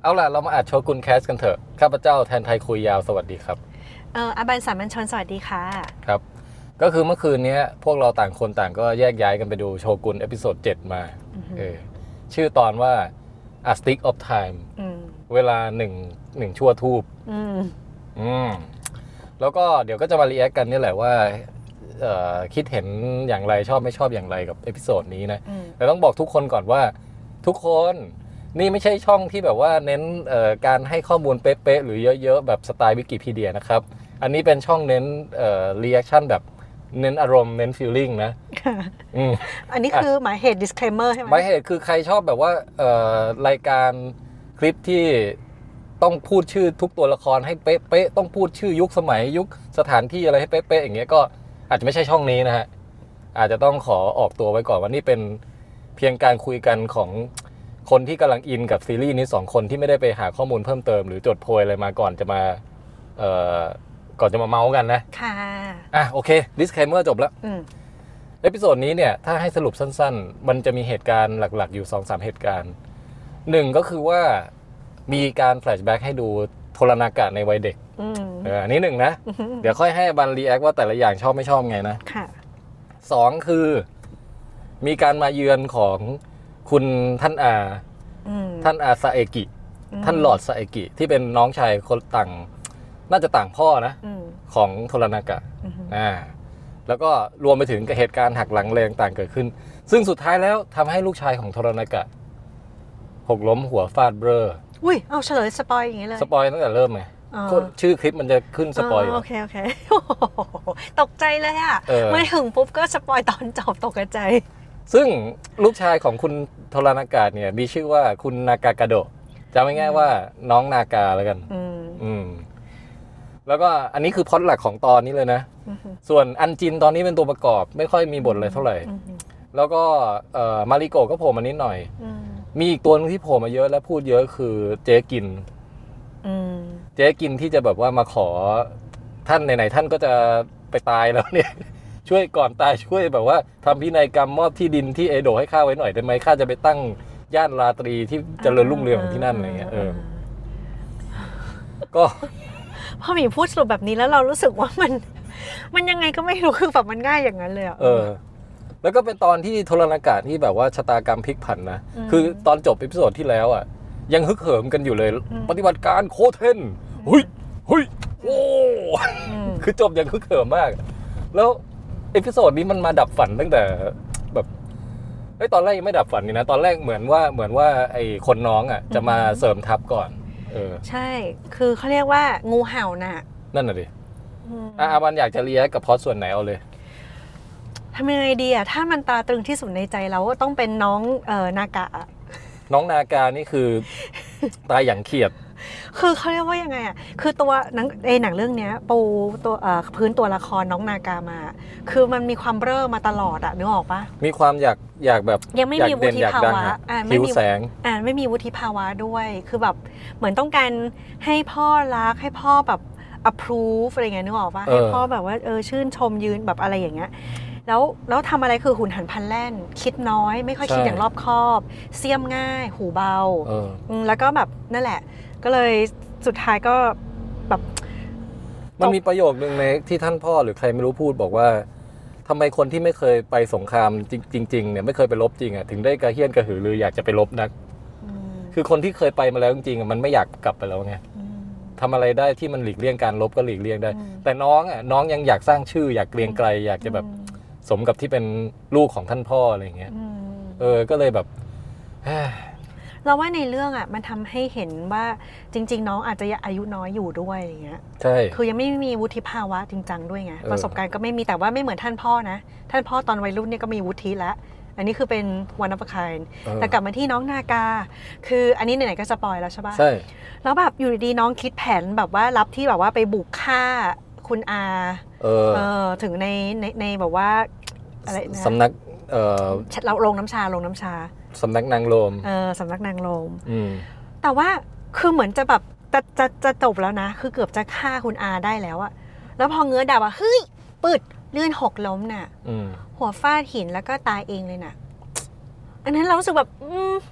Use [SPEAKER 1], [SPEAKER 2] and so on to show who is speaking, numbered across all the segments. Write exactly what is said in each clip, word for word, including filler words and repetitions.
[SPEAKER 1] เอาล่ะเรามาอัดโชกุนแคสกันเถอะข้าพเจ้าแทนไทยคุยยาวสวัสดีครับ
[SPEAKER 2] เอออาบันสามัญชนสวัสดีค่ะ
[SPEAKER 1] ครับก็คือเมื่อคืนนี้พวกเราต่างคนต่างก็แยกย้ายกันไปดูโชกุนเอพิโซดเจ็ดมาเออชื่อตอนว่า A Stick of Time เวลาหนึ่งหนึ่งชั่วทูบอืมอืมแล้วก็เดี๋ยวก็จะมารีแอคกันนี่แหละว่าคิดเห็นอย่างไรชอบไม่ชอบอย่างไรกับเอพิโซดนี้นะแต่ต้องบอกทุกคนก่อนว่าทุกคนนี่ไม่ใช่ช่องที่แบบว่าเน้นการให้ข้อมูลเป๊ะๆหรือเยอะๆแบบสไตล์วิกิพีเดียนะครับอันนี้เป็นช่องเน้นรีแอคชั่นแบบเน้นอารมณ์เน้นฟีลลิ่งนะ
[SPEAKER 2] อันนี้คือหมายเหตุ disclaimer ใช่ไหม
[SPEAKER 1] หมายเหตุคือใครชอบแบบว่ารายการคลิปที่ต้องพูดชื่อทุกตัวละครให้เป๊ะๆต้องพูดชื่อยุคสมัยยุคสถานที่อะไรให้เป๊ะๆอย่างเงี้ยก็อาจจะไม่ใช่ช่องนี้นะฮะอาจจะต้องขอออกตัวไว้ก่อนว่านี่เป็นเพียงการคุยกันของคนที่กำลังอินกับซีรีส์นี้สองคนที่ไม่ได้ไปหาข้อมูลเพิ่มเติมหรือจดโพยอะไรมาก่อนจะมาเอ่อก่อนจะมาเมาส์กันนะ
[SPEAKER 2] ค่ะ
[SPEAKER 1] อ่ะโอเค disclaimer จบแล้วเอพิโซดนี้เนี่ยถ้าให้สรุปสั้นๆมันจะมีเหตุการณ์หลักๆอยู่ สองสาม เหตุการณ์หนึ่งก็คือว่ามีการแฟลชแบ็กให้ดูโทรนากะในวัยเด็กเอออันนี้หนึ่งนะเดี๋ยวค่อยให้บันรีแอคว่าแต่ละอย่างชอบไม่ชอบไงนะ
[SPEAKER 2] ค่ะ
[SPEAKER 1] สองคือมีการมาเยือนของคุณท่านอาท่านอาซาเอกิท่านหลอดซาเอกิที่เป็นน้องชายคนต่างน่าจะต่างพ่อนะของโทรนากะอ่าแล้วก็รวมไปถึงเหตุการณ์หักหลังแรงต่างเกิดขึ้นซึ่งสุดท้ายแล้วทำให้ลูกชายของโทรนากะหกล้มหัวฟาดเบ้อ
[SPEAKER 2] อุ้ยเอาเฉลยสปอยอย่างนี้เลย
[SPEAKER 1] สปอยตั้งแต่เริ่มไงชื่อคลิปมันจะขึ้นสปอย
[SPEAKER 2] โอเคโอเคตกใจเลยอ่ะไม่ถึงปุ๊บก็สปอยตอนจบตกใจ
[SPEAKER 1] ซึ่งลูกชายของคุณโทรนากะเนี่ยมีชื่อว่าคุณนากากาโดะจำง่ายๆว่าน้องนากาแล้วกันอืมแล้วก็อันนี้คือพล็อตหลักของตอนนี้เลยนะส่วนอันจินตอนนี้เป็นตัวประกอบไม่ค่อยมีบทอะไรเท่าไหร่แล้วก็มาริโกะก็โผล่มานิดหน่อยมีอีกตัวนึงที่โผล่มาเยอะและพูดเยอะคือเจ๊กินเจ๊กินที่จะแบบว่ามาขอท่านไหนๆท่านก็จะไปตายแล้วเนี่ยช่วยก่อนตายช่วยแบบว่าทำพินัยกรรมมอบที่ดินที่เอโดะให้ข้าไว้หน่อยได้ไหมข้าจะไปตั้งย่านราตรีที่เจริญรุ่งเรืองของที่นั่นอะไรเงี้ยเออก็
[SPEAKER 2] พอหมีพูดสรุปแบบนี้แล้วเรารู้สึกว่ามันมันยังไงก็ไม่รู้คือแบบมันง่ายอย่างนั้นเลยอ่ะ
[SPEAKER 1] เออแล้วก็เป็นตอนที่โทรนากะที่แบบว่าชะตากรรมพลิกผันนะคือตอนจบอีพิโซดที่แล้วอ่ะยังฮึกเหิมกันอยู่เลยปฏิบัติการโคเทนเฮ้ยเฮ้ยโอ้คือจบอย่างฮึกเหิมมากแล้วอีพิโซดนี้มันมาดับฝันตั้งแต่แบบเฮ้ยตอนแรกยังไม่ดับฝันนี่นะตอนแรกเหมือนว่าเหมือนว่าไอ้คนน้องอ่ะจะมาเสริมทัพก่อนเออ
[SPEAKER 2] ใช่คือเขาเรียกว่างูเห่าน่ะ
[SPEAKER 1] นั่นน่ะดิอ่ะอาบันอยากจะเรียกกับพอดส่วนไหนเอาเลย
[SPEAKER 2] ทำยังไงดีอ่ะถ้ามันตาตรึงที่สุดในใจเราก็ต้องเป็นน้องเอ่อนากะ
[SPEAKER 1] น้องนากานี่คือตายอย่างเขียด
[SPEAKER 2] คือเขาเรียกว่ายังไงอ่ะคือตัวหนังไอ้หนังเรื่องเนี้ยปูตัวเอ่อพื้นตัวละครน้องนากามาคือมันมีความเบ้อมาตลอดอ่ะนึกออกปะ
[SPEAKER 1] มีความอยากอยากแบบ
[SPEAKER 2] ยังไม่มีวุฒิภาวะ
[SPEAKER 1] อ่าไม่มีแสง
[SPEAKER 2] อ่าไม่มีวุฒิภาวะด้วยคือแบบเหมือนต้องการให้พ่อรักให้พ่อแบบ approve อะไรเงี้ยนึกออกปะให้พ่อแบบว่าเออชื่นชมยืนแบบอะไรอย่างเงี้ยแล้วแล้วทำอะไรคือหุนหันพลันแล่นคิดน้อยไม่ค่อยคิดอย่างรอบคอบเสี้ยมง่ายหูเบาแล้วก็แบบนั่นแหละก็เลยสุดท้ายก็แบบ
[SPEAKER 1] มันมีประโยคนึงในที่ท่านพ่อหรือใครไม่รู้พูดบอกว่าทำไมคนที่ไม่เคยไปสงครามจริงๆเนี่ยไม่เคยไปรบจริงอ่ะถึงได้กระเฮี้ยนกระหือรืออยากจะไปรบนักคือคนที่เคยไปมาแล้วจริงๆมันไม่อยากกลับไปแล้วไงทำอะไรได้ที่มันหลีกเลี่ยงการรบก็หลีกเลี่ยงได้แต่น้องอ่ะน้องยังอยากสร้างชื่ออยากเกรียงไกรอยากจะแบบสมกับที่เป็นลูกของท่านพ่ออะไรอย่างเงี้ยเออก็เลยแบบ
[SPEAKER 2] เราว่าในเรื่องอ่ะมันทำให้เห็นว่าจริงๆน้องอาจจะอายุน้อยอยู่ด้วยอย่างเงี้ย
[SPEAKER 1] ใช่
[SPEAKER 2] คือยังไม่มีวุฒิภาวะจริงจังด้วยไงประสบการณ์ก็ไม่มีแต่ว่าไม่เหมือนท่านพ่อนะท่านพ่อตอนวัยรุ่นเนี่ยก็มีวุฒิแล้วอันนี้คือเป็นวันอัปคายแต่กลับมาที่น้องนากาคืออันนี้ไหนๆก็สปอยแล้วใช่ป่ะ
[SPEAKER 1] ใช่
[SPEAKER 2] แล้วแบบอยู่ดีๆน้องคิดแผนแบบว่ารับที่แบบว่าไปบุกฆ่าคุณอา
[SPEAKER 1] เออ
[SPEAKER 2] เออถึงในในในแบบว่าอะไรนะ
[SPEAKER 1] สำนักเออ
[SPEAKER 2] เราลงน้ำชาลงน้ำชา
[SPEAKER 1] สำนักนางโลม
[SPEAKER 2] เออสำนักนางโลมแต่ว่าคือเหมือนจะแบบจะจะจะจบแล้วนะคือเกือบจะฆ่าคุณอาได้แล้วอะแล้วพอเงื้อดาบอะเฮ้ยปืดลื่นหกล้มน่ะหัวฟาดหินแล้วก็ตายเองเลยน่ะอันนั้นเรารู้สึกแบบ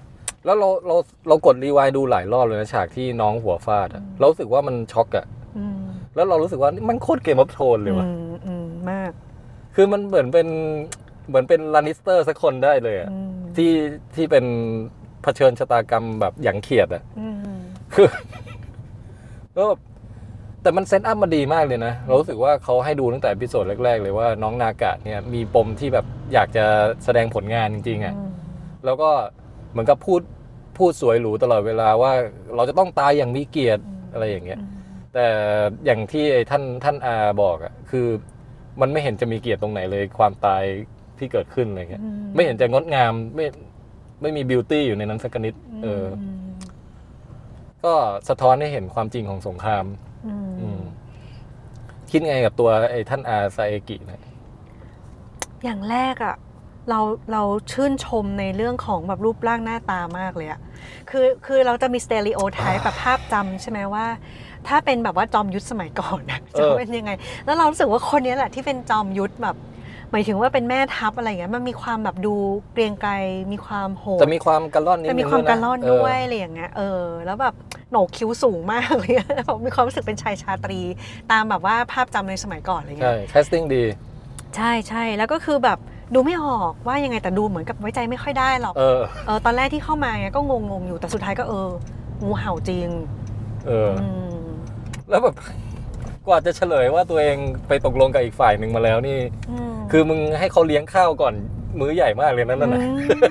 [SPEAKER 1] แล้วเราเราเรากดรีไวด์ดูหลายรอบเลยนะฉากที่น้องหัวฟาดอะเรารู้สึกว่ามันช็อกอะแล้วเรารู้สึกว่ามันโคตรเกมออฟโทนเลยว่ะ
[SPEAKER 2] มาก
[SPEAKER 1] คือมันเหมือนเป็นเหมือนเป็นลานิสเตอร์สักคนได้เลยอะที่ที่เป็นเผชิญชะตากรรมแบบอย่างเขียดอะคือแล้วแบบแต่มันเซตอัพมาดีมากเลยนะเรารู้สึกว่าเขาให้ดูตั้งแต่อีพิโซดแรกๆเลยว่าน้องนากะเนี่ยมีปมที่แบบอยากจะแสดงผลงานจริงๆอะแล้วก็เหมือนกับพูดพูดสวยหรูตลอดเวลาว่าเราจะต้องตายอย่างมีเกียรติอะไรอย่างเงี้ยแต่อย่างที่ท่านท่านอาบอกอะคือมันไม่เห็นจะมีเกียรติตรงไหนเลยความตายที่เกิดขึ้นอะไรเงี้ยไม่เห็นจะงดงามไม่ไม่มีบิวตี้อยู่ในนั้นสักนิดเออก็สะท้อนให้เห็นความจริงของสงครามคิดไงกับตัวไอ้ท่านอาซาเอกินะ
[SPEAKER 2] อย่างแรกอะเราเราชื่นชมในเรื่องของแบบรูปร่างหน้าตามากเลยอะคือคือเราจะมีสเตอริโอไทป์แบบภาพจำใช่ไหมว่าถ้าเป็นแบบว่าจอมยุทธสมัยก่อนนะจะเป็นยังไงแล้วเรารู้สึกว่าคนนี้แหละที่เป็นจอมยุทธแบบหมายถึงว่าเป็นแม่ทัพอะไรอย่างเงี้ยมันมีความแบบดูเกรียงไกรมีความโหด
[SPEAKER 1] จะมีความกระล่อนนิดนึง
[SPEAKER 2] จะมีความกระล่อนด้วยอะไรอย่างเงี้ยเออแล้วแบบโหนกคิ้วสูงมากเลยมีความรู้สึกเป็นชายชาตรีตามแบบว่าภาพจำในสมัยก่อนอะไรเงี้ย
[SPEAKER 1] ใช่แคสติ้งดี
[SPEAKER 2] ใช่ใช่แล้วก็คือแบบดูไม่ออกว่ายังไงแต่ดูเหมือนกับไว้ใจไม่ค่อยได้หรอก
[SPEAKER 1] เออ
[SPEAKER 2] เออตอนแรกที่เข้ามาไงก็งงๆอยู่แต่สุดท้ายก็เอองูเห่าจริง
[SPEAKER 1] เออแล้วแบบกว่าจะเฉลยว่าตัวเองไปตกลงกับอีกฝ่ายหนึ่งมาแล้วนี่คือมึงให้เขาเลี้ยงข้าวก่อนมื้อใหญ่มากเลยนั่นน่ะ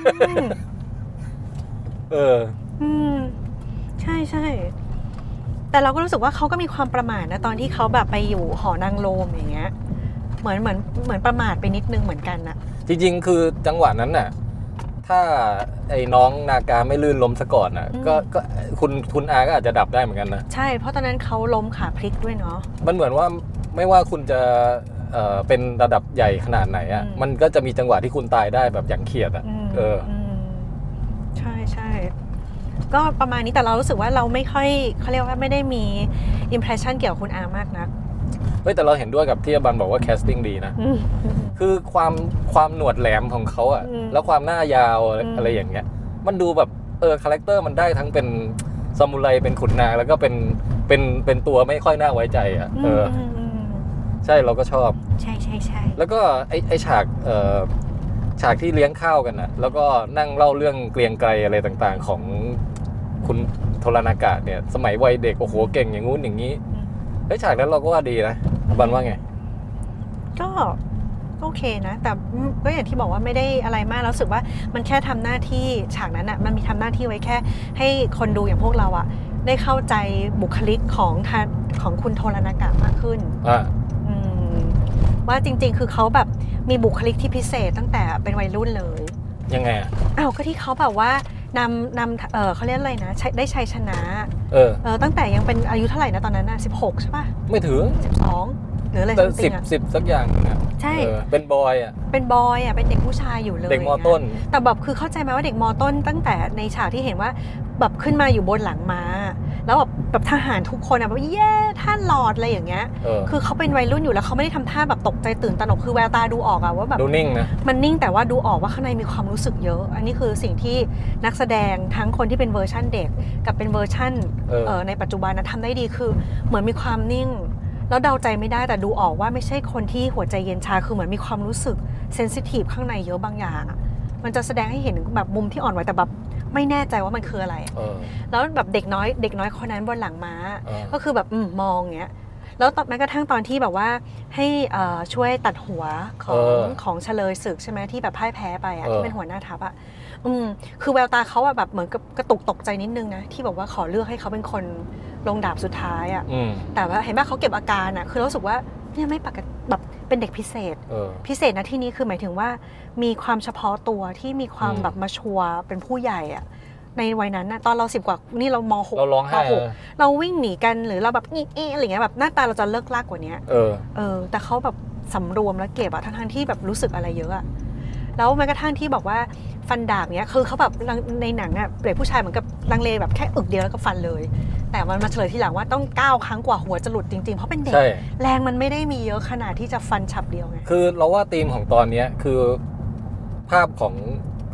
[SPEAKER 1] เออ
[SPEAKER 2] อืมใช่ใช่แต่เราก็รู้สึกว่าเขาก็มีความประมาทนะตอนที่เขาแบบไปอยู่หอนางโรมอย่างเงี้ยเหมือนเหมือนเหมือนประมาทไปนิดนึงเหมือนกันนะ
[SPEAKER 1] จริงๆคือจังหวะนั้นน่ะถ้าไอ้น้องนากาไม่ลื่นล้มซะก่อนน่ะก็ก็คุณคุณอาก็อาจจะดับได้เหมือนกันนะ
[SPEAKER 2] ใช่เพราะตอนนั้นเขาล้มขาพลิกด้วยเนาะ
[SPEAKER 1] มันเหมือนว่าไม่ว่าคุณจะเอ่อเป็นระดับใหญ่ขนาดไหนอ่ะมันก็จะมีจังหวะที่คุณตายได้แบบอย่างเขียดอ่ะเออ
[SPEAKER 2] ใช่ใช่ก็ประมาณนี้แต่เรารู้สึกว่าเราไม่ค่อยเขาเรียกว่าไม่ได้มีอิมเพรสชันเกี่ยวกับคุณอามากนัก
[SPEAKER 1] เฮ้ยแต่เราเห็นด้วยกับที่อบันบอกว่าแคสติ้งดีนะคือความความหนวดแหลมของเขาอะแล้วความหน้ายาวอะไรอย่างเงี้ยมันดูแบบเออคาแรคเตอร์มันได้ทั้งเป็นซามูไรเป็นขุนนางแล้วก็เป็นเป็นเป็นตัวไม่ค่อยน่าไว้ใจอะเออใช่เราก็ชอบ
[SPEAKER 2] ใช่ใช่ใช่
[SPEAKER 1] แล้วก็ไอไอฉากเอ่อฉากที่เลี้ยงข้าวกันอะแล้วก็นั่งเล่าเรื่องเกรียงไกรอะไรต่างๆของคุณโทรนากะเนี่ยสมัยวัยเด็กโอ้โหเก่งอย่างงู้นอย่างนี้ไอ้ฉากนั้นเราก็ว่าดีนะบันว่าไง
[SPEAKER 2] ก็โอเคนะแต่ก็อย่างที่บอกว่าไม่ได้อะไรมากรู้สึกว่ามันแค่ทำหน้าที่ฉากนั้นอ่ะมันมีทำหน้าที่ไว้แค่ให้คนดูอย่างพวกเราอ่ะได้เข้าใจบุคลิกของของคุณโทรนากะมากขึ้น
[SPEAKER 1] อ่า
[SPEAKER 2] ว่าจริงๆคือเขาแบบมีบุคลิกที่พิเศษตั้งแต่เป็นวัยรุ่นเลย
[SPEAKER 1] ยังไงอ่ะ
[SPEAKER 2] อ้าวก็ที่เขาแบบว่านำนำเออเขาเรียกอะไรนะได้ชัยชนะ
[SPEAKER 1] เออ
[SPEAKER 2] เออตั้งแต่ยังเป็นอายุเท่าไหร่นะตอนนั้นน่ะสิบหกใช่ป่ะ
[SPEAKER 1] ไม่ถึง
[SPEAKER 2] สิบสองหรืออะไร
[SPEAKER 1] สักอย่างสิบสักอย่างนะ
[SPEAKER 2] ใช่
[SPEAKER 1] เป็นบอยอ่ะ
[SPEAKER 2] เป็นบอยอ่ะเป็นเด็กผู้ชายอยู่เลย
[SPEAKER 1] เด็กม.ต้น
[SPEAKER 2] แต่แบบคือเข้าใจไหมว่าเด็กม.ต้นตั้งแต่ในฉากที่เห็นว่าแบบขึ้นมาอยู่บนหลังม้าแล้วแบบแบบทหารทุกคนอ่ะแบบเย้ท่านหลอดอะไรอย่างเงี้ยคือเขาเป็นวัยรุ่นอยู่แล้วเขาไม่ได้ทำท่าแบบตกใจตื่นตระหนกคือแววตาดูออกอ่ะว่าแบบ
[SPEAKER 1] ดูนิ่งนะ
[SPEAKER 2] มันนิ่งแต่ว่าดูออกว่าข้างในมีความรู้สึกเยอะอันนี้คือสิ่งที่นักแสดงทั้งคนที่เป็นเวอร์ชั่นเด็กกับเป็นเวอร์ชั่นในปัจจุบันนะทำได้ดีคือเหมือนมีความนิ่งแล้วเดาใจไม่ได้แต่ดูออกว่าไม่ใช่คนที่หัวใจเย็นชาคือเหมือนมีความรู้สึกเซนซิทีฟข้างในเยอะบางอย่างอ่ะมันจะแสดงให้เห็นแบบมุมที่อ่อนไหวแต่แบบไม่แน่ใจว่ามันคืออะไรแล้วแบบเด็กน้อยเด็กน้อยคนนั้นบนหลังม้าก็คือแบบมองอย่างเงี้ยแล้วแม้กระทั่งตอนที่แบบว่าให้ช่วยตัดหัวของของเฉลยศึกใช่ไหมที่แบบพ่ายแพ้ไปอ่ะที่เป็นหัวหน้าทัพอ่ะอืมคือแววตาเขาอะแบบเหมือนกับกระตุกตกใจนิดนึงนะที่บอกว่าขอเลือกให้เขาเป็นคนลงดาบสุดท้ายอ่ะแต่ว่าเห็นไหมเขาเก็บอาการอ่ะคือรู้สึกว่าเนี่ยไม่ปกติแบบเป็นเด็กพิเศษพิเศษนะที่นี้คือหมายถึงว่ามีความเฉพาะตัวที่มีความแบบมาชัวร์เป็นผู้ใหญ่อ่ะในวัยนั้นนะตอนเราสิบกว่านี่เรามหก
[SPEAKER 1] เราร้องไห้
[SPEAKER 2] เราวิ่งหนีกันหรือเราแบบงี้เอ๊ะอะไรเงี้ยแบบหน้าตาเราจะเลิกลากกว่านี้
[SPEAKER 1] เออ
[SPEAKER 2] เออแต่เขาแบบสำรวมแล้วเก็บอะทั้งที่แบบรู้สึกอะไรเยอะอะแล้วแม้กระทั่งที่บอกว่าฟันดาบเนี้ยคือเขาแบบในหนังอะเด็กผู้ชายเหมือนกับลังเลแบบแค่อึกเดียวแล้วก็ฟันเลยแต่มันมาเฉลยทีหลังว่าต้องเก้าครั้งกว่าหัวจะหลุดจริงๆเพราะเป็นเด็กแรงมันไม่ได้มีเยอะขนาดที่จะฟันฉับเดียวไง
[SPEAKER 1] คือเราว่าธีมของตอนนี้คือภาพของ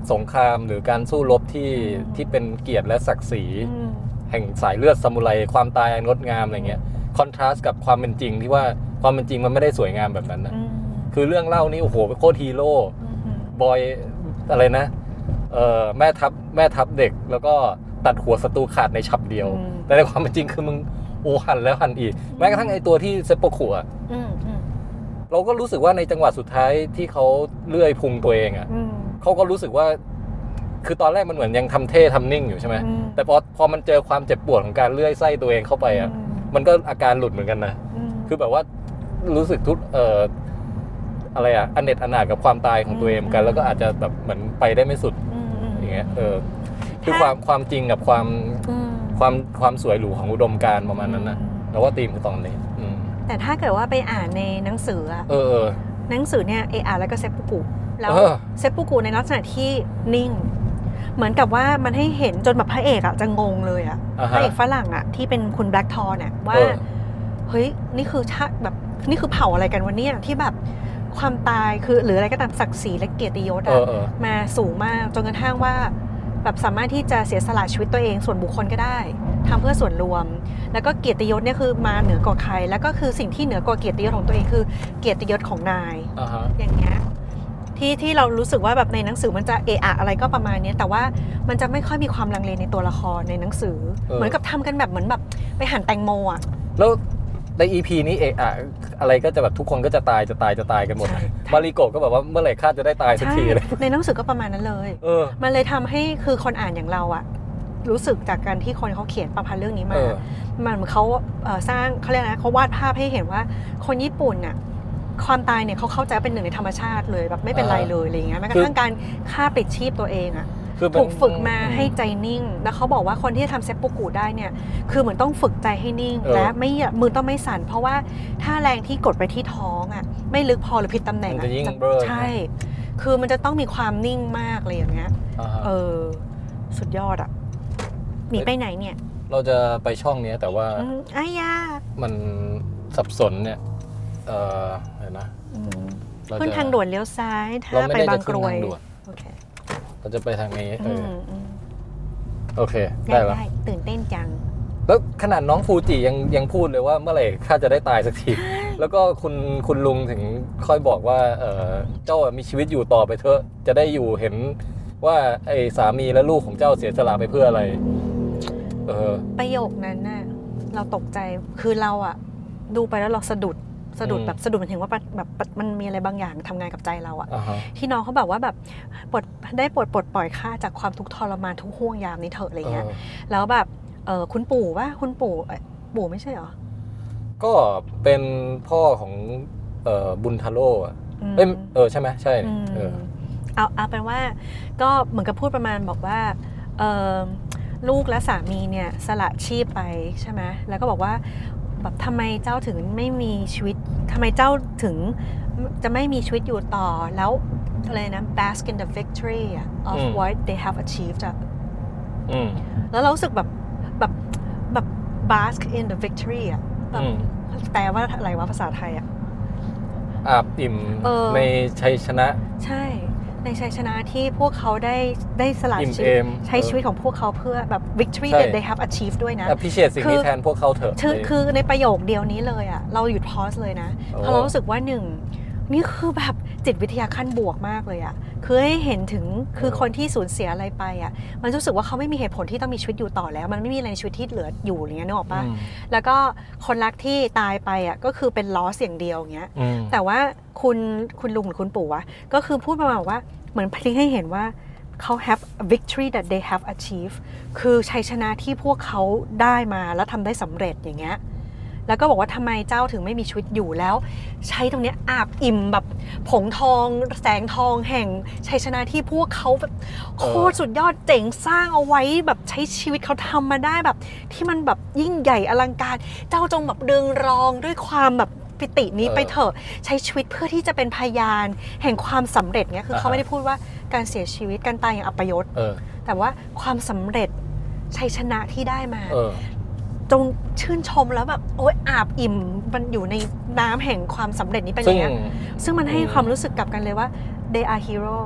[SPEAKER 1] สงครามหรือการสู้รบที่ที่เป็นเกียรติและศักดิ์ศรี
[SPEAKER 2] อืม
[SPEAKER 1] แห่งสายเลือดซามูไรความตายอันงดงามอะไรเงี้ยคอนทราสต์กับความเป็นจริงที่ว่าความเป็นจริงมันไม่ได้สวยงามแบบนั้นนะ
[SPEAKER 2] อืม
[SPEAKER 1] คือเรื่องเล่านี่โอ้โหโคตรฮีโร่
[SPEAKER 2] อืม
[SPEAKER 1] บอยอะไรนะเอ่อแม่ทัพแม่ทัพเด็กแล้วก็ตัดหัวศัตรูขาดในฉับเดียว
[SPEAKER 2] อืม
[SPEAKER 1] แต่ในความเป็นจริงคือมึงโอ้หันแล้วหันอีกแม้กระทั่งไอตัวที่เซปโปคุอะ
[SPEAKER 2] อืมอืม
[SPEAKER 1] เราก็รู้สึกว่าในจังหวะสุดท้ายที่เขาเลื่อยพุงตัวเองอะ
[SPEAKER 2] อืม
[SPEAKER 1] เขาก็รู้สึกว่าคือตอนแรกมันเหมือนยังทำเท่ทำนิ่งอยู่ใช่ไหม
[SPEAKER 2] อืม
[SPEAKER 1] แต่พอพอมันเจอความเจ็บปวดของการเลื่อยไส้ตัวเองเข้าไปอะ
[SPEAKER 2] อืม
[SPEAKER 1] มันก็อาการหลุดเหมือนกันนะ
[SPEAKER 2] อืม
[SPEAKER 1] คือแบบว่ารู้สึกทุกเอ่ออะไรอะอเนจอนาถกับความตายของตัวเองเหมือนกัน แล้วก็อาจจะแบบเหมือนไปได้ไม่สุด
[SPEAKER 2] อืมอืม
[SPEAKER 1] อย่างเงี้ยเออคือความความจริงกับความ
[SPEAKER 2] อืม
[SPEAKER 1] ความความสวยหรูของอุดมการณ์ประมาณนั้นนะเราว่าธีมคือตอนนี้อืม
[SPEAKER 2] แต่ถ้าเกิดว่าไปอ่านในหนังสืออะ
[SPEAKER 1] เออเออ
[SPEAKER 2] หนังสือเนี่ยเออาแล้วก็เซปปุกุแล้ว
[SPEAKER 1] เออ
[SPEAKER 2] เซปปุกุในลักษณะที่นิ่ง เหมือนกับว่ามันให้เห็นจนแบบพระเอกอะจะงงเลยอะ
[SPEAKER 1] อ่า
[SPEAKER 2] พ
[SPEAKER 1] ฮะ
[SPEAKER 2] ระเอกฝรั่งอะที่เป็นคุณแบล็กทอร์เนี่ยว่า
[SPEAKER 1] เออ
[SPEAKER 2] เฮ้ยนี่คือชาติแบบนี่คือเผ่าอะไรกันวะเนี่ยที่แบบความตายคือหรืออะไรก็ตามศักดิ์ศรีและเกียรติยศ
[SPEAKER 1] เอ
[SPEAKER 2] อะ
[SPEAKER 1] อเออ
[SPEAKER 2] มาสูงมากจนกระทั่งว่าแบบสามารถที่จะเสียสละชีวิตตัวเองส่วนบุคคลก็ได้ทำเพื่อส่วนรวม แล้วก็เกียรติยศเนี่ยคือมาเหนือกว่าใคร แล้วก็คือสิ่งที่เหนือกว่าเกียรติยศของตัวเองคือเกียรติยศของนาย
[SPEAKER 1] อ่าฮะ
[SPEAKER 2] อย่างเงี้ยที่ที่เรารู้สึกว่าแบบในหนังสือมันจะเอะอะอะไรก็ประมาณเนี้ยแต่ว่ามันจะไม่ค่อยมีความลังเลในตัวละครในหนังสือ เหมือนกับทำกันแบบเหมือนแบบไปหั่นแตงโมอ่ะ
[SPEAKER 1] แล้วใน อี พี นี้เอะอะอะไรก็จะแบบทุกคนก็จะตายจะตายจะตายกันหมด
[SPEAKER 2] ใช่
[SPEAKER 1] มาริโกะก็แบบว่าเมื่อไหร่ข้าจะได้ตายสัก
[SPEAKER 2] ใช่
[SPEAKER 1] ทีเลย
[SPEAKER 2] ในหนังสือก็ประมาณนั้นเลย
[SPEAKER 1] เออ
[SPEAKER 2] มันเลยทำให้คือคนอ่านอย่างเราอะรู้สึกจากการที่คนเขาเขียนประพันธ์เรื่องนี้
[SPEAKER 1] เอ
[SPEAKER 2] มา
[SPEAKER 1] อ
[SPEAKER 2] มันเหมือนเขาเอ่อสร้างเขาเรียกนะเขาวาดภาพให้เห็นว่าคนญี่ปุ่นน่ะความตายเนี่ยเขาเข้าใจเป็นหนึ่งในธรรมชาติเลยแบบไม่เป็นไรเลยอะไรอย่างเงี้ยแม้กระทั่งการฆ่าปลิดชีพตัวเองอะ
[SPEAKER 1] คือมัน
[SPEAKER 2] ถูกฝึกมาให้ใจนิ่ง แล้วเขาบอกว่าคนที่จะทำเซปปุกุได้เนี่ยคือเหมือนต้องฝึกใจให้นิ่ง
[SPEAKER 1] เออ
[SPEAKER 2] และไม่มือต้องไม่สั่นเพราะว่าถ้าแรงที่กดไปที่ท้องอะไม่ลึกพอหรือผิดตำแหน่ง
[SPEAKER 1] มัน
[SPEAKER 2] อะ
[SPEAKER 1] จะยิ่ง
[SPEAKER 2] จะ
[SPEAKER 1] เบลอ
[SPEAKER 2] ใช่ คือมันจะต้องมีความนิ่งมากเลยอย่างเงี้ย
[SPEAKER 1] อ่าฮะ
[SPEAKER 2] เออ สุดยอดอ่ะหนีไปไหนเนี่ย
[SPEAKER 1] เราจะไปช่องนี้แต่ว่า
[SPEAKER 2] อืมอายา
[SPEAKER 1] มันสับสนเนี่ย เออเห็นนะ
[SPEAKER 2] อืม
[SPEAKER 1] เรา
[SPEAKER 2] ขึ้น
[SPEAKER 1] จะ
[SPEAKER 2] ทางด่วนเลี้ยวซ้ายถ้า
[SPEAKER 1] เราไม่
[SPEAKER 2] ไป
[SPEAKER 1] ได้
[SPEAKER 2] บา
[SPEAKER 1] จะ
[SPEAKER 2] งก
[SPEAKER 1] ขึ้
[SPEAKER 2] ร
[SPEAKER 1] น
[SPEAKER 2] วย
[SPEAKER 1] ทางด่วน
[SPEAKER 2] โอเค
[SPEAKER 1] เราจะไปทางนี้เอ
[SPEAKER 2] อื
[SPEAKER 1] อ
[SPEAKER 2] มอืม
[SPEAKER 1] โอเค
[SPEAKER 2] ได้
[SPEAKER 1] ได้แล้ว
[SPEAKER 2] ได้ตื่นเต้นจัง
[SPEAKER 1] แล้วขนาดน้องฟูจิยังยังพูดเลยว่าเมื่อไหร่ข้าจะได้ตายสักที แล้วก็คุณคุณลุงถึงค่อยบอกว่าเออเจ้ามีชีวิตอยู่ต่อไปเถอะ จะได้อยู่เห็นว่าไอ้สามีและลูกของเจ้าเสียสละไปเพื่ออะไร เออ
[SPEAKER 2] ประโยคนั้นน่ะเราตกใจคือเราอ่ะ ดูไปแล้วเราสะดุดสะดุด
[SPEAKER 1] อืม
[SPEAKER 2] แบบสะดุดมันถึงว่าแบบแบบมันมีอะไรบางอย่างทำงานกับใจเราอ่ะ
[SPEAKER 1] อ่าฮะ
[SPEAKER 2] ที่น้องเขาแบบว่าแบบปลดได้ปลดปลดปล่อยข้าจากความทุกข์ทรมานทุกห่วงยามนี้เถอะอะไรเงี้ย
[SPEAKER 1] เออ
[SPEAKER 2] แล้วแบบเออคุณปู่ว่าคุณปู่เอ้ยปู่ไม่ใช่เหรอ
[SPEAKER 1] ก็เป็นพ่อของเอ่อบุญทาโร่อะ
[SPEAKER 2] อืม
[SPEAKER 1] เอ้ยเออใช่ไหมใช่
[SPEAKER 2] อืม
[SPEAKER 1] เออ
[SPEAKER 2] เอาเอาเป็นว่าก็เหมือนกับพูดประมาณบอกว่าเออลูกและสามีเนี่ยสละชีพไปใช่ไหมแล้วก็บอกว่าแบบทำไมเจ้าถึงไม่มีชีวิตทำไมเจ้าถึงจะไม่มีชีวิตอยู่ต่อแล้วอะไรนะ bask in the victory of
[SPEAKER 1] อืม
[SPEAKER 2] what they have achieved อะ
[SPEAKER 1] อืม
[SPEAKER 2] แล้วเรารู้สึกแบบแบบแบบ bask in the victory อะแบบ
[SPEAKER 1] อืม
[SPEAKER 2] แปลว่าอะไรวะภาษาไทยอะ
[SPEAKER 1] อาบอิ่ม
[SPEAKER 2] เออ
[SPEAKER 1] ในชัยชนะ
[SPEAKER 2] ใช่ในชัยชนะที่พวกเขาได้ได้สละ
[SPEAKER 1] อิ่ม
[SPEAKER 2] ชี
[SPEAKER 1] เอ
[SPEAKER 2] วิต
[SPEAKER 1] ม
[SPEAKER 2] ใช้ชีวิตของพวกเขาเพื่อแบบ victory
[SPEAKER 1] ใช่
[SPEAKER 2] that they have achieved ด้วยนะ
[SPEAKER 1] อภิเชษสิ่งนี้แทนพวกเขาเถอะ
[SPEAKER 2] คือ
[SPEAKER 1] ใน
[SPEAKER 2] คือในประโยคเดียวนี้เลยอ่ะเราหยุดพอสเลยนะ
[SPEAKER 1] โอ้
[SPEAKER 2] เพราะเรารู้สึกว่าหนึ่งนี่คือแบบจิตวิทยาขั้นบวกมากเลยอ่ะคือให้เห็นถึงคือคนที่สูญเสียอะไรไปอ่ะมันรู้สึกว่าเขาไม่มีเหตุผลที่ต้องมีชีวิตอยู่ต่อแล้ว มันไม่มีอะไรในชีวิตที่เหลืออยู่อะไรเงี้ยนึกออกปะ
[SPEAKER 1] อืม
[SPEAKER 2] แล้วก็คนรักที่ตายไปอ่ะก็คือเป็นลอสอย่างเดียวอย่างเงี้ย
[SPEAKER 1] อืม
[SPEAKER 2] แต่ว่าคุณคุณลุงหรือคุณปู่วะก็คือพูดประมาณว่าเหมือนพลิกให้เห็นว่าเขา have a victory that they have achieved คือชัยชนะที่พวกเขาได้มาแล้วทำได้สำเร็จอย่างเงี้ยแล้วก็บอกว่าทำไมเจ้าถึงไม่มีชีวิตอยู่แล้ว ใช้ตรงเนี้ยอาบอิ่มแบบผงทองแสงทองแห่งชัยชนะที่พวกเขาแบบโคตรสุดยอดเจ๋งสร้างเอาไว้แบบใช้ชีวิตเขาทำมาได้แบบที่มันแบบยิ่งใหญ่อลังการ เจ้าจงแบบเรืองรองด้วยความแบบปิตินี้ไปเถอะใช้ชีวิตเพื่อที่จะเป็นพยานแห่งความสำเร็จเงี้ยคือเขาไม่ได้พูดว่าการเสียชีวิตการตายอย่างอัปยศ
[SPEAKER 1] เออ
[SPEAKER 2] แต่ว่าความสำเร็จชัยชนะที่ได้มา
[SPEAKER 1] เออ
[SPEAKER 2] จงชื่นชมแล้วแบบโอ๊ยอาบอิ่มมันอยู่ในน้ำแห่งความสำเร็จนี้เป็นอ
[SPEAKER 1] ซึ่
[SPEAKER 2] ย่าง งเงี้ยซึ่งมันให้ความรู้สึกกลับกันเลยว่า they are heroes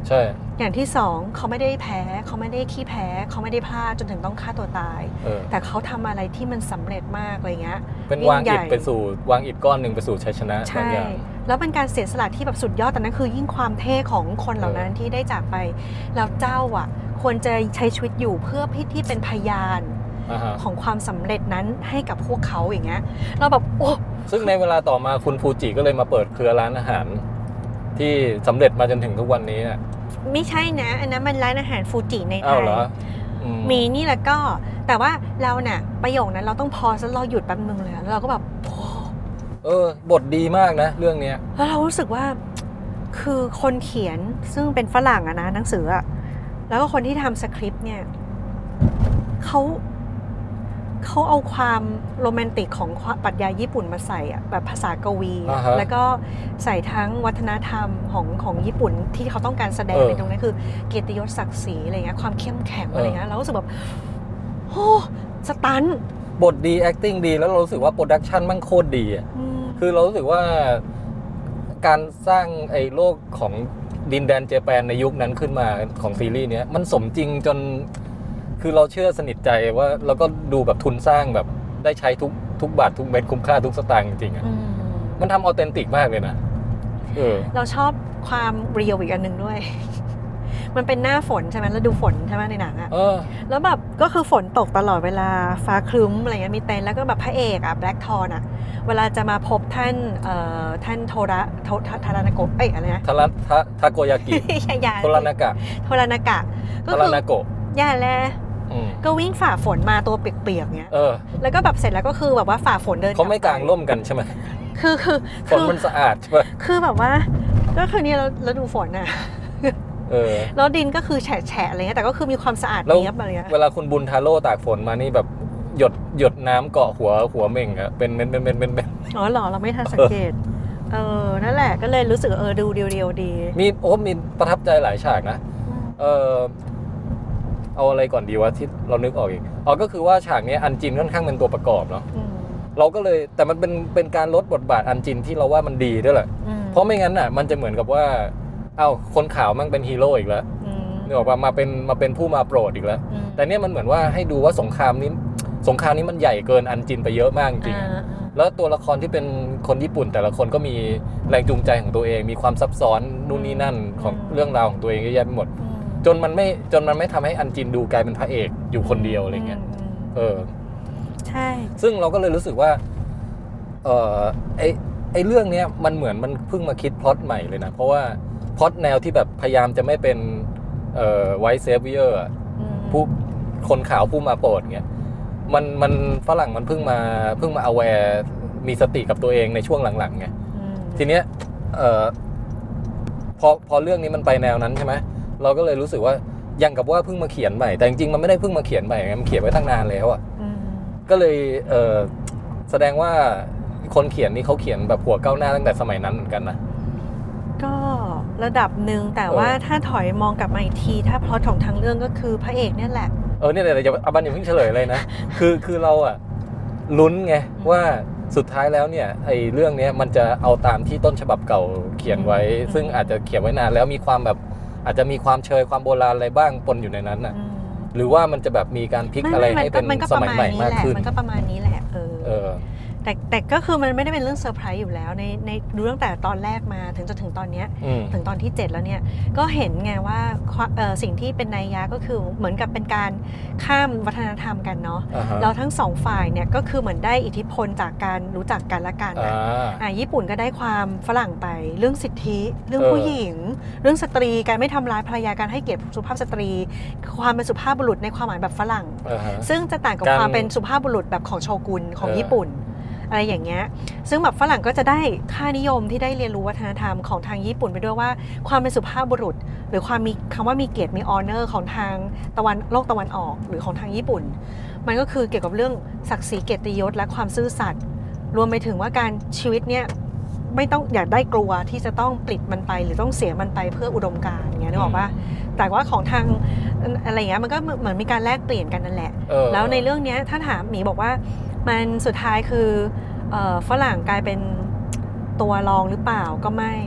[SPEAKER 1] ใช่
[SPEAKER 2] อย่างที่สองเขาไม่ได้แพ้เขาไม่ได้ขี้แพ้เขาไม่ได้พลาดจนถึงต้องฆ่าตัวตายแต่เขาทำอะไรที่มันสำเร็จมากอะไรเงี้ย
[SPEAKER 1] เป็นวางอิฐไปสู่วางอิฐก้อนหนึ่งไปสู่ชัยชนะบางอย่าง
[SPEAKER 2] แล้วเป็นการเสียสละที่แบบสุดยอดแต่นั้นคือยิ่งความเท่ของคนเหล่านั้นที่ได้จากไปแล้วเจ้าอ่ะควรจะใช้ชีวิตอยู่เพื่อพี่ที่เป็นพยานของความสำเร็จนั้นให้กับพวกเขาอย่างเงี้ยเราแบบโอ้
[SPEAKER 1] ซึ่งในเวลาต่อมาคุณฟูจิก็เลยมาเปิดเครือร้านอาหารที่สำเร็จมาจนถึงทุกวันนี้อ่ะ
[SPEAKER 2] ไม่ใช่นะอันนั้นมันร้านอาหารฟูจิในไทย
[SPEAKER 1] มี
[SPEAKER 2] นี่แล้วก็แต่ว่าเราเนี่ยประโยคนั้นเราต้องพอซะเราหยุดแป๊บนึงเลยแล้วเราก็แบบโอ้
[SPEAKER 1] เออบทดีมากนะเรื่องนี้
[SPEAKER 2] แล้วเรารู้สึกว่าคือคนเขียนซึ่งเป็นฝรั่งอะนะหนังสืออะแล้วก็คนที่ทำสคริปต์เนี่ยเขาเขาเอาความโรแมนติกของปรัชญาญี่ปุ่นมาใส่อะแบบภาษากวี
[SPEAKER 1] uh-huh.
[SPEAKER 2] แล้วก็ใส่ทั้งวัฒนธรรมของของญี่ปุ่นที่เขาต้องการแสดง
[SPEAKER 1] uh.
[SPEAKER 2] ในตรงนั้นคือเกียรติยศศักดิ์ศรีอะไรเงี้ยความเข้มแข็ง uh. อะไรเงี้ยเรารู้สึกแบบโอ้สตัน
[SPEAKER 1] บทดี acting ดีแล้วเรารู้สึกว่าโปรดักชันมันโคตรดีอ่ะคือเรารู้สึกว่าการสร้างไอ้โลกของดินแดนเจแปนในยุคนั้นขึ้นมาของซีรีส์นี้มันสมจริงจนคือเราเชื่อสนิทใจว่าเราก็ดูแบบทุนสร้างแบบได้ใช้ทุกทุกบาททุกเม็ดคุ้มค่าทุกสตางค์จริงๆอ่ะมันทำออเทนติกมากเลยนะเออ
[SPEAKER 2] เราชอบความเรียลอีกอันนึงด้วยมันเป็นหน้าฝนใช่ไหมแล้วดูฝนใช่ไหมในหนังอ่ะแล้วแบบก็คือฝนตกตลอดเวลาฟ้าครึ้มอะไรเงี้ยมีเต็นท์แล้วก็แบบพระเอกอ่ะแบล็กทอนอ่ะเวลาจะมาพบท่านเอ่อท่านโทระโททารานาโกะเอ้ยอะไรนะ
[SPEAKER 1] ทาระทาทาโกยากิโทรานากะ
[SPEAKER 2] โทรานากะ
[SPEAKER 1] ก็คือทารานาโกะ
[SPEAKER 2] ย่าแลก็วิ่งฝ่าฝนมาตัวเปียกๆเงี้ยแล้วก็แบบเสร็จแล้วก็คือแบบว่าฝ่าฝนเดิน
[SPEAKER 1] เขาไม่กางร่มกันใช่ไหม
[SPEAKER 2] คือคือ
[SPEAKER 1] ฝนมันสะอาดใช่ไหม
[SPEAKER 2] คือแบบว่าก็คือนี่เราเราดูฝนอ่ะแล้วดินก็คือแฉะๆอะไรเงี้ยแต่ก็คือมีความสะอาดเนียบอะไรเงี้ย
[SPEAKER 1] เวลาคุณบุญทาโร่ตากฝนมานี่แบบหยดหยดน้ำเกาะหัวหัวเม่งอะเป็นเม็ดเป็นเม็ดเป็นเม็ด
[SPEAKER 2] อ๋อเหรอเราไม่ทันสังเกตเออนั่นแหละก็เลยรู้สึกเออดูเดียวๆดี
[SPEAKER 1] มีโอ้มีประทับใจหลายฉากนะเออเอาอะไรก่อนดีวะที่เรานึกออกอีกอ๋อก็คือว่าฉากนี้อันจินค่อนข้างเป็นตัวประกอบเนาะเราก็เลยแต่มันเป็นเป็นการลดบทบาทอันจินที่เราว่ามันดีด้วยแหละเพราะไม่งั้นอ่ะมันจะเหมือนกับว่าเอ้าคนขาวมันเป็นฮีโร่อีกแล้วนึกออกป่ะมาเป็นมาเป็นผู้มาโปรดอีกแล้วแต่เนี่ยมันเหมือนว่าให้ดูว่าสงครามนี้สงครามนี้มันใหญ่เกินอันจินไปเยอะมากจริงแล้วตัวละครที่เป็นคนญี่ปุ่นแต่ละคนก็มีแรงจูงใจของตัวเองมีความซับซ้อนนู่นนี่นั่นของเรื่องราวของตัวเองเยอะแยะไปหมดจนมันไม่จนมันไม่ทำให้อันจินดูกลายเป็นพระเอกอยู่คนเดียวอะไรเงี้ยเออ
[SPEAKER 2] ใช่
[SPEAKER 1] ซึ่งเราก็เลยรู้สึกว่าเออไอไอเรื่องนี้มันเหมือนมันเพิ่งมาคิดพล็อตใหม่เลยนะเพราะว่าพล็อตแนวที่แบบพยายามจะไม่เป็นเอ่อไวท์เซฟเวียร์ผู้คนขาวผู้มาโปรดเงี้ยมันมันฝรั่งมันเพิ่งมาเพิ่งมาawareมีสติกับตัวเองในช่วงหลังๆไงทีเนี้ยเอ่อพอพอเรื่องนี้มันไปแนวนั้นใช่ไหมเราก็เลยรู้สึกว่ายังกับว่าเพิ่งมาเขียนใหม่แต่จริงๆมันไม่ได้เพิ่งมาเขียนใหม่มันเขียนไว้ตั้งนานแล้วอ่ะก็เลยเอ่อแสดงว่าคนเขียนนี่เขาเขียนแบบหัวก้าวหน้าตั้งแต่สมัยนั้นเหมือนกันนะ
[SPEAKER 2] ก็ระดับหนึ่งแต่ว่าถ้าถอยมองกลับมาอีกทีถ้าพล็อตของทางเรื่องก็คือพระเอกนี่แหละ
[SPEAKER 1] เออเนี่ยเดี๋ยวอย่าอาบันอย่าเพิ่งเฉลยเลยนะคือคือเราอ่ะลุ้นไงว่าสุดท้ายแล้วเนี่ยไอ้เรื่องนี้มันจะเอาตามที่ต้นฉบับเก่าเขียนไว้ซึ่งอาจจะเขียนไว้นานแล้วมีความแบบอาจจะมีความเชยความโบราณอะไรบ้างปนอยู่ในนั้นน่ะหรือว่ามันจะแบบมีการพลิกอะไรให้เป็นสมัยใหม่มากขึ้น
[SPEAKER 2] มันก็ประมาณนี้แหละเออ
[SPEAKER 1] เออ
[SPEAKER 2] แต่แต่ก็คือมันไม่ได้เป็นเรื่องเซอร์ไพรส์อยู่แล้วในในดูตั้งแต่ตอนแรกมาถึงจนถึงตอนนี้ถึงตอนที่เจ็ดแล้วเนี่ยก็เห็นไงว่าสิ่งที่เป็นนัยยะก็คือเหมือนกับเป็นการข้ามวัฒนธรรมกันเนาะ uh-huh. แล้วทั้งสองฝ่ายเนี่ยก็คือเหมือนได้อิทธิพลจากการรู้จักกันและกันนะอ่าญี่ปุ่นก็ได้ความฝรั่งไปเรื่องสิทธิเรื่องผู้หญิงเรื่องสตรีการไม่ทำร้ายภรรยาการให้เกียรติสุภาพสตรีความเป็นสุภาพบุรุษในความหมายแบบฝรั่ง uh-huh. ซึ่งจะต่างกับความเป็นสุภาพบุรุษแบบของโชกุนของ uh-huh. ญี่ปุ่นอะไรอย่างเงี้ยซึ่งแบบฝรั่งก็จะได้ค่านิยมที่ได้เรียนรู้วัฒนธรรมของทางญี่ปุ่นไปด้วยว่าความเป็นสุภาพบุรุษหรือความมีคำว่ามีเกียรติมีออเนอร์ของทางตะวันโลกตะวันออกหรือของทางญี่ปุ่นมันก็คือเกี่ยวกับเรื่องศักดิ์ศรีเกียรติยศและความซื่อสัตย์รวมไปถึงว่าการชีวิตเนี้ยไม่ต้องอยากได้กลัวที่จะต้องปลิดมันไปหรือต้องเสียมันไปเพื่ออุดมการณ์อย่างเงี้ยนึกออกปะแต่ว่าของทางอะไรเงี้ยมันก็เหมือนมีการแลกเปลี่ยนกันนั่นแหละแล้วในเรื่องนี้ถ้าถามหมีบอกว่ามันสุดท้ายคือฝรั่งกลายเป็นตัวรองหรือเปล่าก็ไม่เพ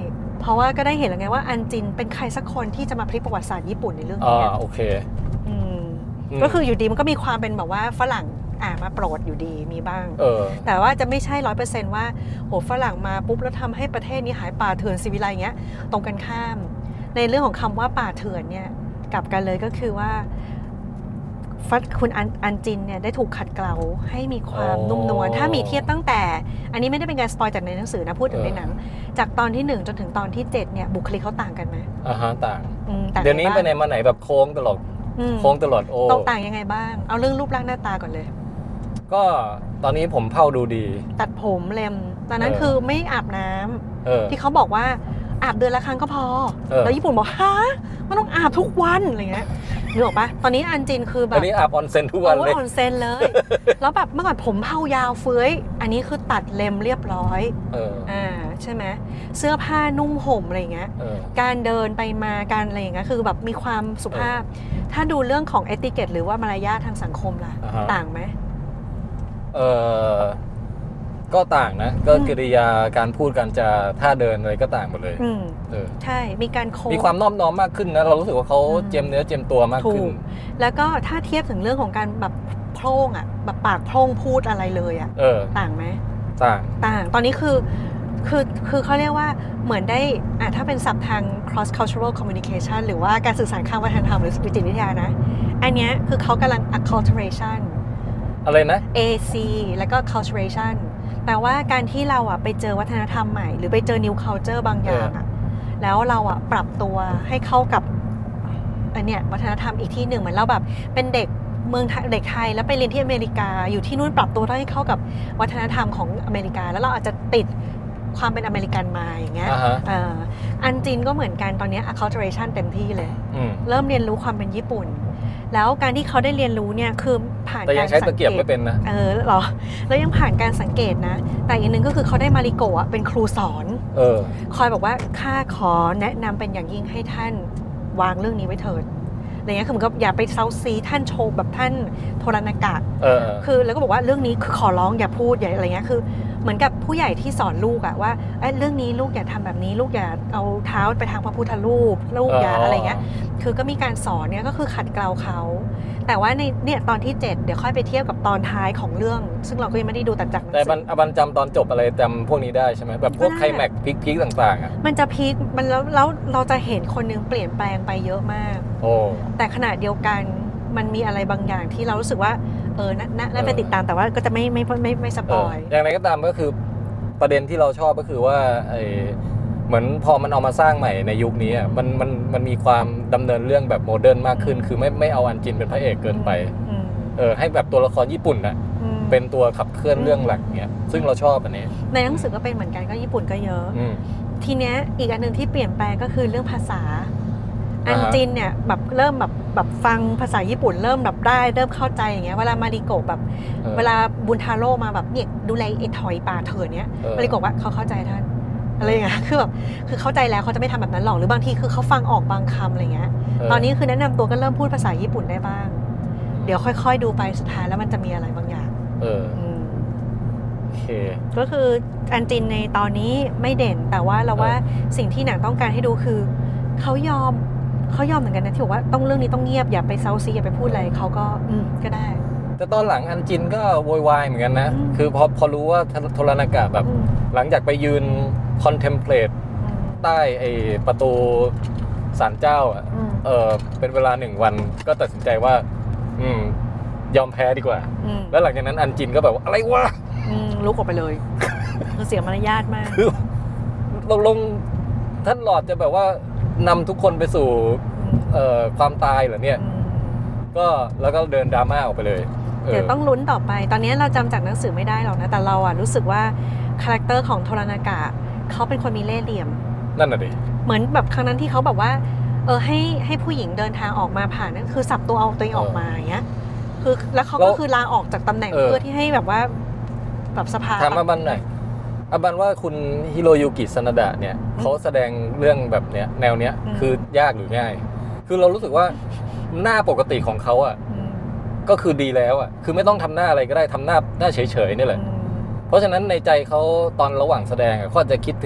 [SPEAKER 2] เพราะว่าก็ได้เห็นแล้วไงว่าอันจินเป็นใครสักคนที่จะมาพลิกประวัติศาสตร์ญี่ปุ่นในเรื่อง
[SPEAKER 1] อ่า
[SPEAKER 2] นี้
[SPEAKER 1] โอเค
[SPEAKER 2] อืม
[SPEAKER 1] อืม
[SPEAKER 2] ก็คืออยู่ดีมันก็มีความเป็นแบบว่าฝรั่งอ่ามาโปรดอยู่ดีมีบ้าง
[SPEAKER 1] เออ
[SPEAKER 2] แต่ว่าจะไม่ใช่ร้อยเปอร์เซนต์ว่าโหฝรั่งมาปุ๊บแล้วทำให้ประเทศนี้หายป่าเถื่อนซีวิไลอย่างเงี้ยตรงกันข้าม ในเรื่องของคำว่าป่าเถื่อนเนี่ยกลับกันเลยก็คือว่าฟัดคุณอันอันจินเนี่ยได้ถูกขัดเกลาให้มีความ
[SPEAKER 1] อ๋อ
[SPEAKER 2] นุ่มนวลถ้ามีเทียบตั้งแต่ อันนี้ไม่ได้เป็นการสปอยจากในหนังสือนะพูดถึง
[SPEAKER 1] เออ
[SPEAKER 2] ในหนัง จากตอนที่หนึ่งจนถึงตอนที่เจ็ดเนี่ยบุคลิกเขาต่างกันไหม
[SPEAKER 1] อ่าฮะต่าง
[SPEAKER 2] อืมต่าง
[SPEAKER 1] เดี๋ยวนี้
[SPEAKER 2] ง
[SPEAKER 1] ไป
[SPEAKER 2] บ้าง
[SPEAKER 1] ไหนมาไหนแบบโค้งตลอด
[SPEAKER 2] อืม
[SPEAKER 1] โค้งตลอดโอ้
[SPEAKER 2] ตรงต่างยังไงบ้างเอาเรื่องรูปร่างหน้าตาก่อนเลย
[SPEAKER 1] ก็ตอนนี้ผมเผาดูดี
[SPEAKER 2] ตัดผมเล็มตอนนั้น
[SPEAKER 1] เออ
[SPEAKER 2] คือไม่อาบน้ำ
[SPEAKER 1] เออ
[SPEAKER 2] ที่เขาบอกว่าอาบเดือนละครั้งก็พอ
[SPEAKER 1] เออ
[SPEAKER 2] แล้วญี่ปุ่นบอกฮะมันต้องอาบทุกวันอะไรเงี้ยนึกออกปะตอนนี้อันจินคือแบ
[SPEAKER 1] ต
[SPEAKER 2] บ
[SPEAKER 1] อนนี้อาบออนเซ็นทุกวันเลย
[SPEAKER 2] โออนเซนเลย แล้วแบบเมื่อก่อนผมเผายาวเฟ้ยอันนี้คือตัดเล็มเรียบร้อย
[SPEAKER 1] เออ
[SPEAKER 2] อ่าใช่ไหมเสื้อผ้านุ่งห่มอะไรเงี้ย
[SPEAKER 1] เออ
[SPEAKER 2] การเดินไปมาการอะไรอย่างเงี้ยคือแบบมีความสุภาพ ถ้าดูเรื่องของเอติเกตหรือว่ามารยาททางสังคมล่ะ
[SPEAKER 1] อ่าฮะ
[SPEAKER 2] ต่างไหม
[SPEAKER 1] เออก็ต่างนะ ก็
[SPEAKER 2] อืม
[SPEAKER 1] กิริยาการพูดการจาท่าเดินอะไรก็ต่างหมดเลย
[SPEAKER 2] อืม
[SPEAKER 1] เออ
[SPEAKER 2] ใช่มีการโค้ง
[SPEAKER 1] มีความนอบน้อมมากขึ้นนะ เรารู้สึกว่าเขา
[SPEAKER 2] อืม
[SPEAKER 1] เจียมเนื้อเจียมตัวมาก
[SPEAKER 2] ถู
[SPEAKER 1] ขึ้น
[SPEAKER 2] กแล้วก็ถ้าเทียบถึงเรื่องของการแบบโพร่งอ่ะแบบปากโพร่งพูดอะไรเลยอ่ะ
[SPEAKER 1] เออ
[SPEAKER 2] ต่างไหม
[SPEAKER 1] ต่าง
[SPEAKER 2] ต่างตอนนี้คือคือคือเขาเรียกว่าเหมือนได้อ่ะถ้าเป็นศัพท์ทาง cross cultural communication หรือว่าการสื่อสารข้ามวัฒนธรรมหรือวิจิตรวิทยานะ อันเนี้ยคือเขากำลัง acculturation
[SPEAKER 1] อะไรนะ
[SPEAKER 2] A C แล้วก็ culturation แปลว่าการที่เราอ่ะไปเจอวัฒนธรรมใหม่หรือไปเจอ new culture บางอย่างอ่ะแล้วเราอ่ะปรับตัวให้เข้ากับอันเนี้ยวัฒนธรรมอีกที่หนึ่งเหมือนเราแบบเป็นเด็กเมืองไทยเด็กไทยแล้วไปเรียนที่อเมริกาอยู่ที่นู่นปรับตัวให้เข้ากับวัฒนธรรมของอเมริกาแล้วเราอาจจะติดความเป็นอเมริกันมาอย่างเงี้ย
[SPEAKER 1] อ่าฮะ
[SPEAKER 2] เอ่ออันจีนก็เหมือนกันตอนนี้ acculturation เต็มที่เลย
[SPEAKER 1] อืม
[SPEAKER 2] เริ่มเรียนรู้ความเป็นญี่ปุ่น แล้วการที่เขาได้เรียนรู้เนี่ยคือผ่าน
[SPEAKER 1] แต่ยั
[SPEAKER 2] กาง ร
[SPEAKER 1] ใช้
[SPEAKER 2] สั
[SPEAKER 1] ตะ
[SPEAKER 2] ง
[SPEAKER 1] เกียบ
[SPEAKER 2] เกต
[SPEAKER 1] ไม่เป็นนะ
[SPEAKER 2] เออเหรอแล้วยังผ่านการสังเกตนะ แต่อีกหนึ่งก็คือเขาได้มาริโกะอะเป็นครูสอน
[SPEAKER 1] เออ
[SPEAKER 2] คอยบอกว่าข้าขอแนะนำเป็นอย่างยิ่งให้ท่านวางเรื่องนี้ไว้เถิดอะไรเงี้ยคือเหมือนกับอย่าไปเซาซีท่านโชว์แบบท่านโทรนากะ
[SPEAKER 1] เออเออ
[SPEAKER 2] คือแล้วก็บอกว่าเรื่องนี้คือขอร้องอย่าพูดอย่าอะไรเงี้ยคือเหมือนกับผู้ใหญ่ที่สอนลูกอะว่าเอ้ยเรื่องนี้ลูกอย่าทำแบบนี้ ลูกอย่าเอาเท้าไปทางพระพุทธรูปลูกอย่าอะไรเงี้ยคือก็มีการสอนเนี่ยก็คือขัดเกลาเขาแต่ว่าในเนี่ยตอนที่เจ็ดเดี๋ยวค่อยไปเทียบกับตอนท้ายของเรื่อง ซึ่งเราก็ยังไม่ได้ดูแต่จากหนัง
[SPEAKER 1] แต่
[SPEAKER 2] สื
[SPEAKER 1] บันอบันจำตอนจบอะไรจำพวกนี้ได้ใช่ไหมแบบพวก
[SPEAKER 2] ก็ได้
[SPEAKER 1] ไคลแม็กซ์พีคๆต่างๆอ่ะ
[SPEAKER 2] มันจะพีคมันแล้วแล้วเราจะเห็นคนนึงเปลี่ยนแปลงไปเยอะมาก
[SPEAKER 1] โอ้
[SPEAKER 2] แต่ขณะเดียวกันมันมีอะไรบางอย่างที่เรารู้สึกว่าเออน่าน่าน่าไป
[SPEAKER 1] เออ
[SPEAKER 2] ติดตามแต่ว่าก็จะไม่ไม่ไม่ไม่ไม่ส
[SPEAKER 1] เอ
[SPEAKER 2] ป
[SPEAKER 1] อ
[SPEAKER 2] อย
[SPEAKER 1] อย่างไรก็ตามก็คือประเด็นที่เราชอบก็คือว่าไอเหมือนพอมันเอามาสร้างใหม่ในยุคนี้อ่ะมันมันมันมีความดำเนินเรื่องแบบโมเดิร์นมากขึ้น คือไม่ไม่เอาอันจินเป็นพระเอกเกินไป
[SPEAKER 2] อืม
[SPEAKER 1] เออให้แบบตัวละครญี่ปุ่นน่ะ
[SPEAKER 2] อืม
[SPEAKER 1] เป็นตัวขับเคลื่อนเรื่องหลักเนี้ยซึ่งเราชอบอันนี้
[SPEAKER 2] ในหนังสือก็เป็นเหมือนกันก็ญี่ปุ่นก็เยอะ
[SPEAKER 1] อืม
[SPEAKER 2] ทีเนี้ยอีกอันหนึ่งที่เปลี่ยนแปลงก็คือเรื่องภาษา อัน
[SPEAKER 1] อ่าฮะ
[SPEAKER 2] จินเนี่ยแบบเริ่มแบบแบบฟังภาษาญี่ปุ่นเริ่มแบบได้เริ่มเข้าใจอย่างเงี้ยเวลามาริโกะแบบ
[SPEAKER 1] ออ
[SPEAKER 2] เวลาบุญทาโร่มาแบบเนี่ยดูแลไอ้ถอยป่าเถื่อนเนี้ย
[SPEAKER 1] เออ
[SPEAKER 2] มาริโกะว่าเขาเข้าใจท่านอะไรอย่างเงี้ยคือแบบคือเข้าใจแล้วเขาจะไม่ทำแบบนั้นหรอกหรือบางทีคือเขาฟังออกบางคำอะไรเงี้ย
[SPEAKER 1] เ
[SPEAKER 2] ตอนนี้คือแนะนำตัวก็เริ่มพูดภาษาญี่ปุ่นได้บ้าง เดี๋ยวค่อยๆดูไปสุดท้ายแล้วมันจะมีอะไรบางอย่าง
[SPEAKER 1] เออ
[SPEAKER 2] อืม
[SPEAKER 1] โอเค
[SPEAKER 2] ก็คืออันจินในตอนนี้ไม่เด่นแต่ว่าเราว่า
[SPEAKER 1] เออ
[SPEAKER 2] สิ่งที่หนังต้องการให้ดูคือเขายอมเขายอมเหมือนกันนะที่บอกว่าต้องเรื่องนี้ต้องเงียบอย่าไปเซาซีอย่าไปพูดอะไรเขาก็อืมก็ได้
[SPEAKER 1] แต่ตอนหลังอันจินก็โวยวายเหมือนกันนะ
[SPEAKER 2] อืม
[SPEAKER 1] คือพอพอรู้ว่าโทรนากะแบบ
[SPEAKER 2] อืม
[SPEAKER 1] หลังจากไปยืนคอนเทมเพลต
[SPEAKER 2] อืม
[SPEAKER 1] ใต้ไอ้ประตูศาลเจ้าอ่ะ
[SPEAKER 2] อืม
[SPEAKER 1] เออเป็นเวลาหนึ่งวันก็ตัดสินใจว่า อืม ยอมแพ้ดีกว่า
[SPEAKER 2] อืม
[SPEAKER 1] แล้วหลังจากนั้นอันจินก็แบบว่าอะไรวะ
[SPEAKER 2] อืมลุกออกไปเลยคือเสียมารยาทมาก
[SPEAKER 1] คือตกลงท่านหลอดจะแบบว่านำทุกคนไปสู่
[SPEAKER 2] อืม
[SPEAKER 1] เอ่อความตายเหรอเนี่ย
[SPEAKER 2] อืม
[SPEAKER 1] ก็แล้วก็เดินดราม่าออกไปเลยออ
[SPEAKER 2] เดี๋ยวต้องลุ้นต่อไป ตอนนี้เราจำจากหนังสือไม่ได้หรอกนะ แต่เราอะรู้สึกว่าคาแรคเตอร์ของโทรนากะเขาเป็นคนมีเล่ห์เหลี่ยม
[SPEAKER 1] นั่นน่ะดิ
[SPEAKER 2] เหมือนแบบครั้งนั้นที่เขาแบบว่า เออให้ให้ผู้หญิงเดินทางออกมาผ่านนั่นคือสับตัวเอาตัวเองออกมาอย่างเงี้ย คือแล้วเขาก็คือลาออกจากตำแหน่งเพื่อที่ให้แบบว่าแบบสภา
[SPEAKER 1] ถามอาบันหน่อยอาบันว่าคุณฮิโรยุกิซานาดะเนี่ยเขาแสดงเรื่องแบบเนี้ยแนวเนี้ยคือยากหรือง่าย คือเรารู้สึกว่าหน้าปกติของเขาอ่ะ
[SPEAKER 2] อืม
[SPEAKER 1] ก็คือดีแล้วอ่ะคือไม่ต้องทำหน้าอะไรก็ได้ทำหน้าหน้าเฉยๆนี่แหละ
[SPEAKER 2] อืม
[SPEAKER 1] เพราะฉะนั้นในใจเขาตอนระหว่างแสดงอะเขาอาจจะคิดถึง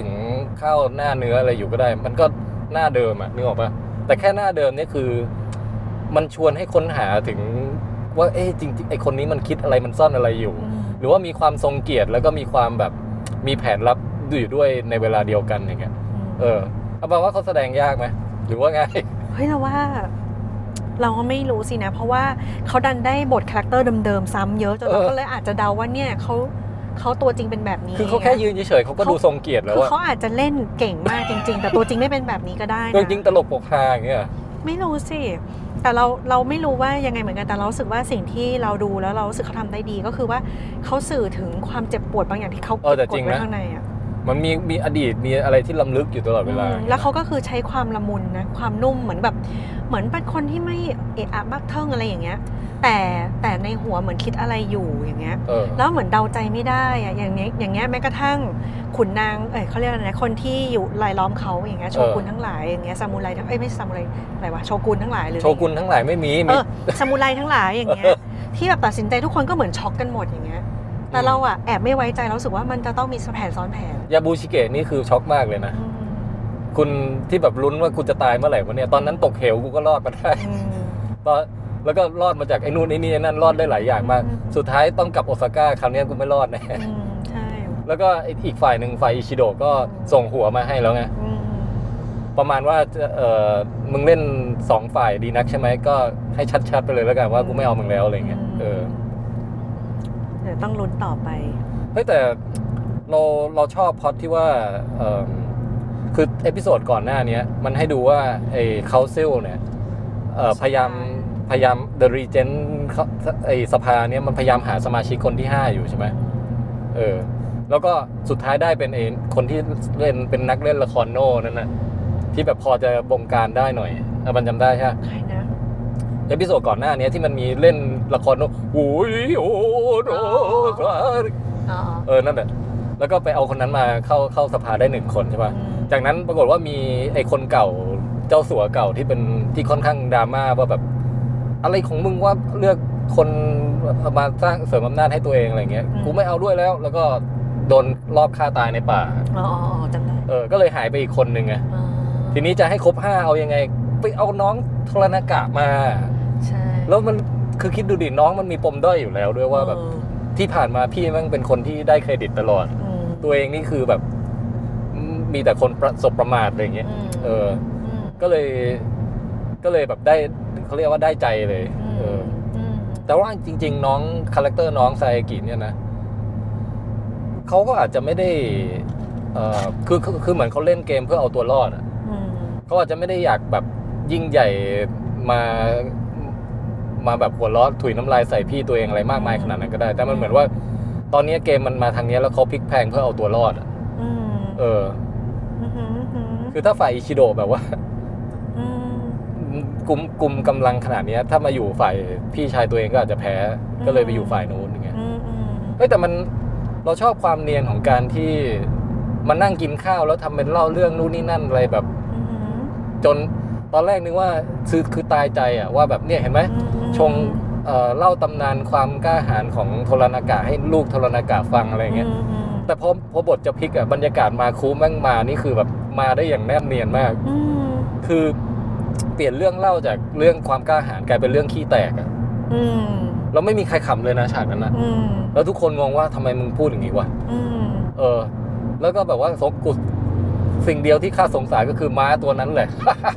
[SPEAKER 1] ข้าวหน้าเนื้ออะไรอยู่ก็ได้ มันก็หน้าเดิมอะนึกออกปะแต่แค่หน้าเดิมเนี่ยคือมันชวนให้ค้นหาถึงว่าเอ๊ะจริงๆไอคนนี้มันคิดอะไรมันซ่อนอะไรอยู่ หรือว่ามีความทรงเกียรติแล้วก็มีความแบบมีแผนลับอยู่ด้วยในเวลาเดียวกันอย่างเงี้ยเออเอาบอกว่าเขาแสดงยากไหมหรือว่าไง
[SPEAKER 2] เฮ้ยเราว่าเราก็ไม่รู้สินะเพราะว่าเขาดันได้บทคาแรคเตอร์เดิมๆซ้ำเยอะจนเราก็เลยอาจจะเดาว่าเนี่ยเขาเขาตัวจริงเป็นแบบนี้
[SPEAKER 1] คือเขาแค่ยืนเฉยๆเขาก็ดูทรงเกียรติแล้ว
[SPEAKER 2] คือเขาอาจจะเล่นเก่งมากจริงๆแต่ตัวจริงไม่เป็นแบบนี้ก็ได้นะ
[SPEAKER 1] ตัวจริงตลกปกฮาอย่างเงี้ย
[SPEAKER 2] ไม่รู้สิแต่เราเราไม่รู้ว่ายังไงเหมือนกันแต่เราสึกว่าสิ่งที่เราดูแล้วเราสึกเขาทำได้ดีก็คือว่าเขาสื่อถึงความเจ็บปวดบางอย่างที่เขาเก็บกดไว้ข้างในอ่ะ
[SPEAKER 1] มันมีมีอดีตมีอะไรที่ล้ำลึกอยู่ตลอดเวลา
[SPEAKER 2] แล้วเขาก็คือใช้ความละมุนนะความนุ่มเหมือนแบบเหมือนเป็นคนที่ไม่เอะอะมากเทิงอะไรอย่างเงี้ยแต่แต่ในหัวเหมือนคิดอะไรอยู่อย่างเงี้ยแล้วเหมือนเดาใจไม่ได้อะอย่างเงี้ยอย่างเงี้ยแม้กระทั่งขุนนางเอ้ยเขาเรียกอะไรนะคนที่อยู่รายล้อมเขาอย่างเงี้ยโชกุนทั้งหลายอย่างเงี้ยซามูไรทั้งเอ้ยไม่ซามูไรอะไรวะโชกุนทั้งหลายหรือ
[SPEAKER 1] โชกุนทั้งหลายไม่มี
[SPEAKER 2] เออซามูไรทั้งหลายอย่างเงี้ยที่แบบตัดสินใจทุกคนก็เหมือนช็อกกันหมดอย่างเงี้ยแต่เราอะแอบไม่ไว้ใจเราสึกว่ามันจะต้องมีแผนซ้อนแผน
[SPEAKER 1] ยาบูชิเกะนี่คือช็อกมากเลยนะคุณที่แบบลุ้นว่าคุณจะตายเมื่อไหร่วะเนี่ยตอนนั้นตกเหวกูก็รอดมาได้ตอนแล้วก็รอดมาจากไอ้นู่นไอ้นี่นั่นรอดได้หลายอย่างมากสุดท้ายต้องกลับโอซาก้าคราวนี้กูไม่รอดแน่
[SPEAKER 2] ใช่
[SPEAKER 1] แล้วก็อีกฝ่ายหนึ่งฝ่ายอิชิโดะก็ส่งหัวมาให้แล้วไงประมาณว่าเออมึงเล่นสองฝ่ายดีนักใช่ไหมก็ให้ชัดๆไปเลยแล้วกันว่ากูไม่เอามึงแล้วอะไรเงี้ยเออ
[SPEAKER 2] เดี๋ยวต้องลุ้นต่อไป
[SPEAKER 1] เฮ้ยแต่เราเราชอบพล็อตที่ว่าเออคือเอพิโซดก่อนหน้านี้มันให้ดูว่าไอ้เคาซิลเนี่ยพยายามพยายาม The Regent ไอ้สภาเนี่ยมันพยายามหาสมาชิกคนที่ห้าอยู่ใช่ไหมเออแล้วก็สุดท้ายได้เป็นไอ้คนที่เล่นเป็นนักเล่นละครโน่นั่นน่ะที่แบบพอจะบงการได้หน่อยมันจำได้ใช่ไหม
[SPEAKER 2] ใครนะ
[SPEAKER 1] เอพิโซดก่อนหน้านี้ที่มันมีเล่นละครโน่โอ้ยโอ้โหเออนั่นแหละแล้วก็ไปเอาคนนั้นมาเข้าเข้าสภาได้หนึ่งคนใช่ป่ะจากนั้นปรากฏว่ามีไอ้คนเก่าเจ้าสัวเก่าที่เป็นที่ค่อนข้างดราม่าว่าแบบอะไรของมึงว่าเลือกคนมาสร้างเสริมอำนาจให้ตัวเองอะไรเงี้ยกูไม่เอาด้วยแล้วแล้วก็โดนรอบฆ่าตายในป่า
[SPEAKER 2] อ๋อจำได้
[SPEAKER 1] เออก็เลยหายไปอีกคนนึงไงทีนี้จะให้ครบห้าเอายังไงไปเอาน้องโทรนากะมา
[SPEAKER 2] ใช่
[SPEAKER 1] แล้วมันคือคิดดูดิน้องมันมีปมด้อยอยู่แล้วด้วยว่าแบบที่ผ่านมาพี่มันเป็นคนที่ได้เครดิตตลอดตัวเองนี่คือแบบมีแต่คนประสบประมาทอะไรเงี้ยเออก็เลยก็เลยแบบได้เขาเรียกว่าได้ใจเลยเออแต่ว่าจริงๆน้องคาแรคเตอร์น้องไซกิเนี่ยนะเขาก็อาจจะไม่ได้เอ่อคือคือเหมือนเขาเล่นเกมเพื่อเอาตัวรอดอ่ะเขาอาจจะไม่ได้อยากแบบยิ่งใหญ่มามาแบบหัวล้อถุยน้ำลายใส่พี่ตัวเองอะไรมากมายขนาดนั้นก็ได้แต่มันเหมือนว่าตอนนี้เกมมันมาทางนี้แล้วเขาพลิกแพงเพื่อเอาตัวรอดอ่ะเออคือถ้าฝ่ายอิชิโดะแบบว่ากลุ่มกลุ่มกำลังขนาดนี้ถ้ามาอยู่ฝ่ายพี่ชายตัวเองก็อาจจะแพ้ก็เลยไปอยู่ฝ่ายนู้นอย่างเงี้ยเฮ้ยแต่มันเราชอบความเนียนของการที่มานั่งกินข้าวแล้วทำเป็นเล่าเรื่องนู่นนี่นั่นอะไรแบบจนตอนแรกนึกว่าคือคือตายใจอ่ะว่าแบบเนี่ยเห็นไหมชงเอ่อเล่าตำนานความกล้าหาญของโทรนากะให้ลูกโทรนากะฟังอะไรเงี้ยแต่พอพอบทจะพลิกอ่ะบรรยากาศมาคูแม่งมานี่คือแบบมาได้อย่างแนบเนียนมากคือเปลี่ยนเรื่องเล่าจากเรื่องความกล้าหาญกลายเป็นเรื่องขี้แตกอ่ะเราไม่มีใครขำเลยนะฉากนั้นนะแล้วทุกคนงงว่าทำไมมึงพูดอย่างนี้วะเออแล้วก็แบบว่าสกุลสิ่งเดียวที่ข้าสงสัยก็คือม้าตัวนั้นแหละ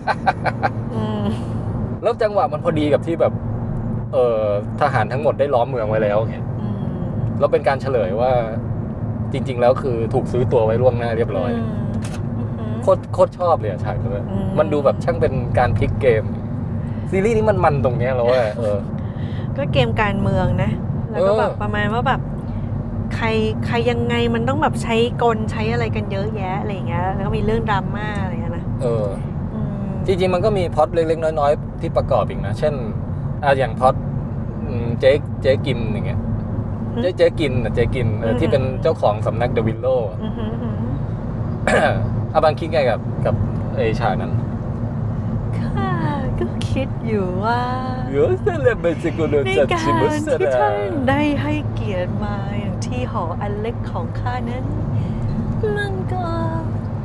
[SPEAKER 1] แล้วจังหวะมันพอดีกับที่แบบเออทหารทั้งหมดได้ล้อมเมืองไว้แล้วไงแล้วเป็นการเฉลยว่าจริงๆแล้วคือถูกซื้อตัวไว้ล่วงหน้าเรียบร้อยโคตรโคตรชอบเลยอะฉากนี้มันดูแบบช่างเป็นการพลิกเกมซีรีส์นี้มันมันตรงเนี้ยแล้วเออ
[SPEAKER 2] ก็เกมการเมืองนะแล้วก็แบบประมาณว่าแบบใครใครยังไงมันต้องแบบใช้กลใช้อะไรกันเยอะแยะอะไรอย่างเงี้ยแล้วก็มีเรื่องดราม่าอะไรเงี้ยนะ
[SPEAKER 1] เออจริงๆมันก็มีพล็อตเล็กๆน้อยๆที่ประกอบอีกนะเช่นอ่ะอย่างพล็อตเจ๊เจ๊กิมอย่างเงี้ยเจ๊เจ๊กินเจ๊กินที่เป็นเจ้าของสำนักเดอะวิลโล่อาบังคิดไงกับกับไอ้ฉากนั้น
[SPEAKER 2] ค่ะก็คิดอยู่ว่า
[SPEAKER 1] ในการที่
[SPEAKER 2] ท่านได้ให้เกียรติมาอย่างที่หออันเล็กของข้านั้นมันก็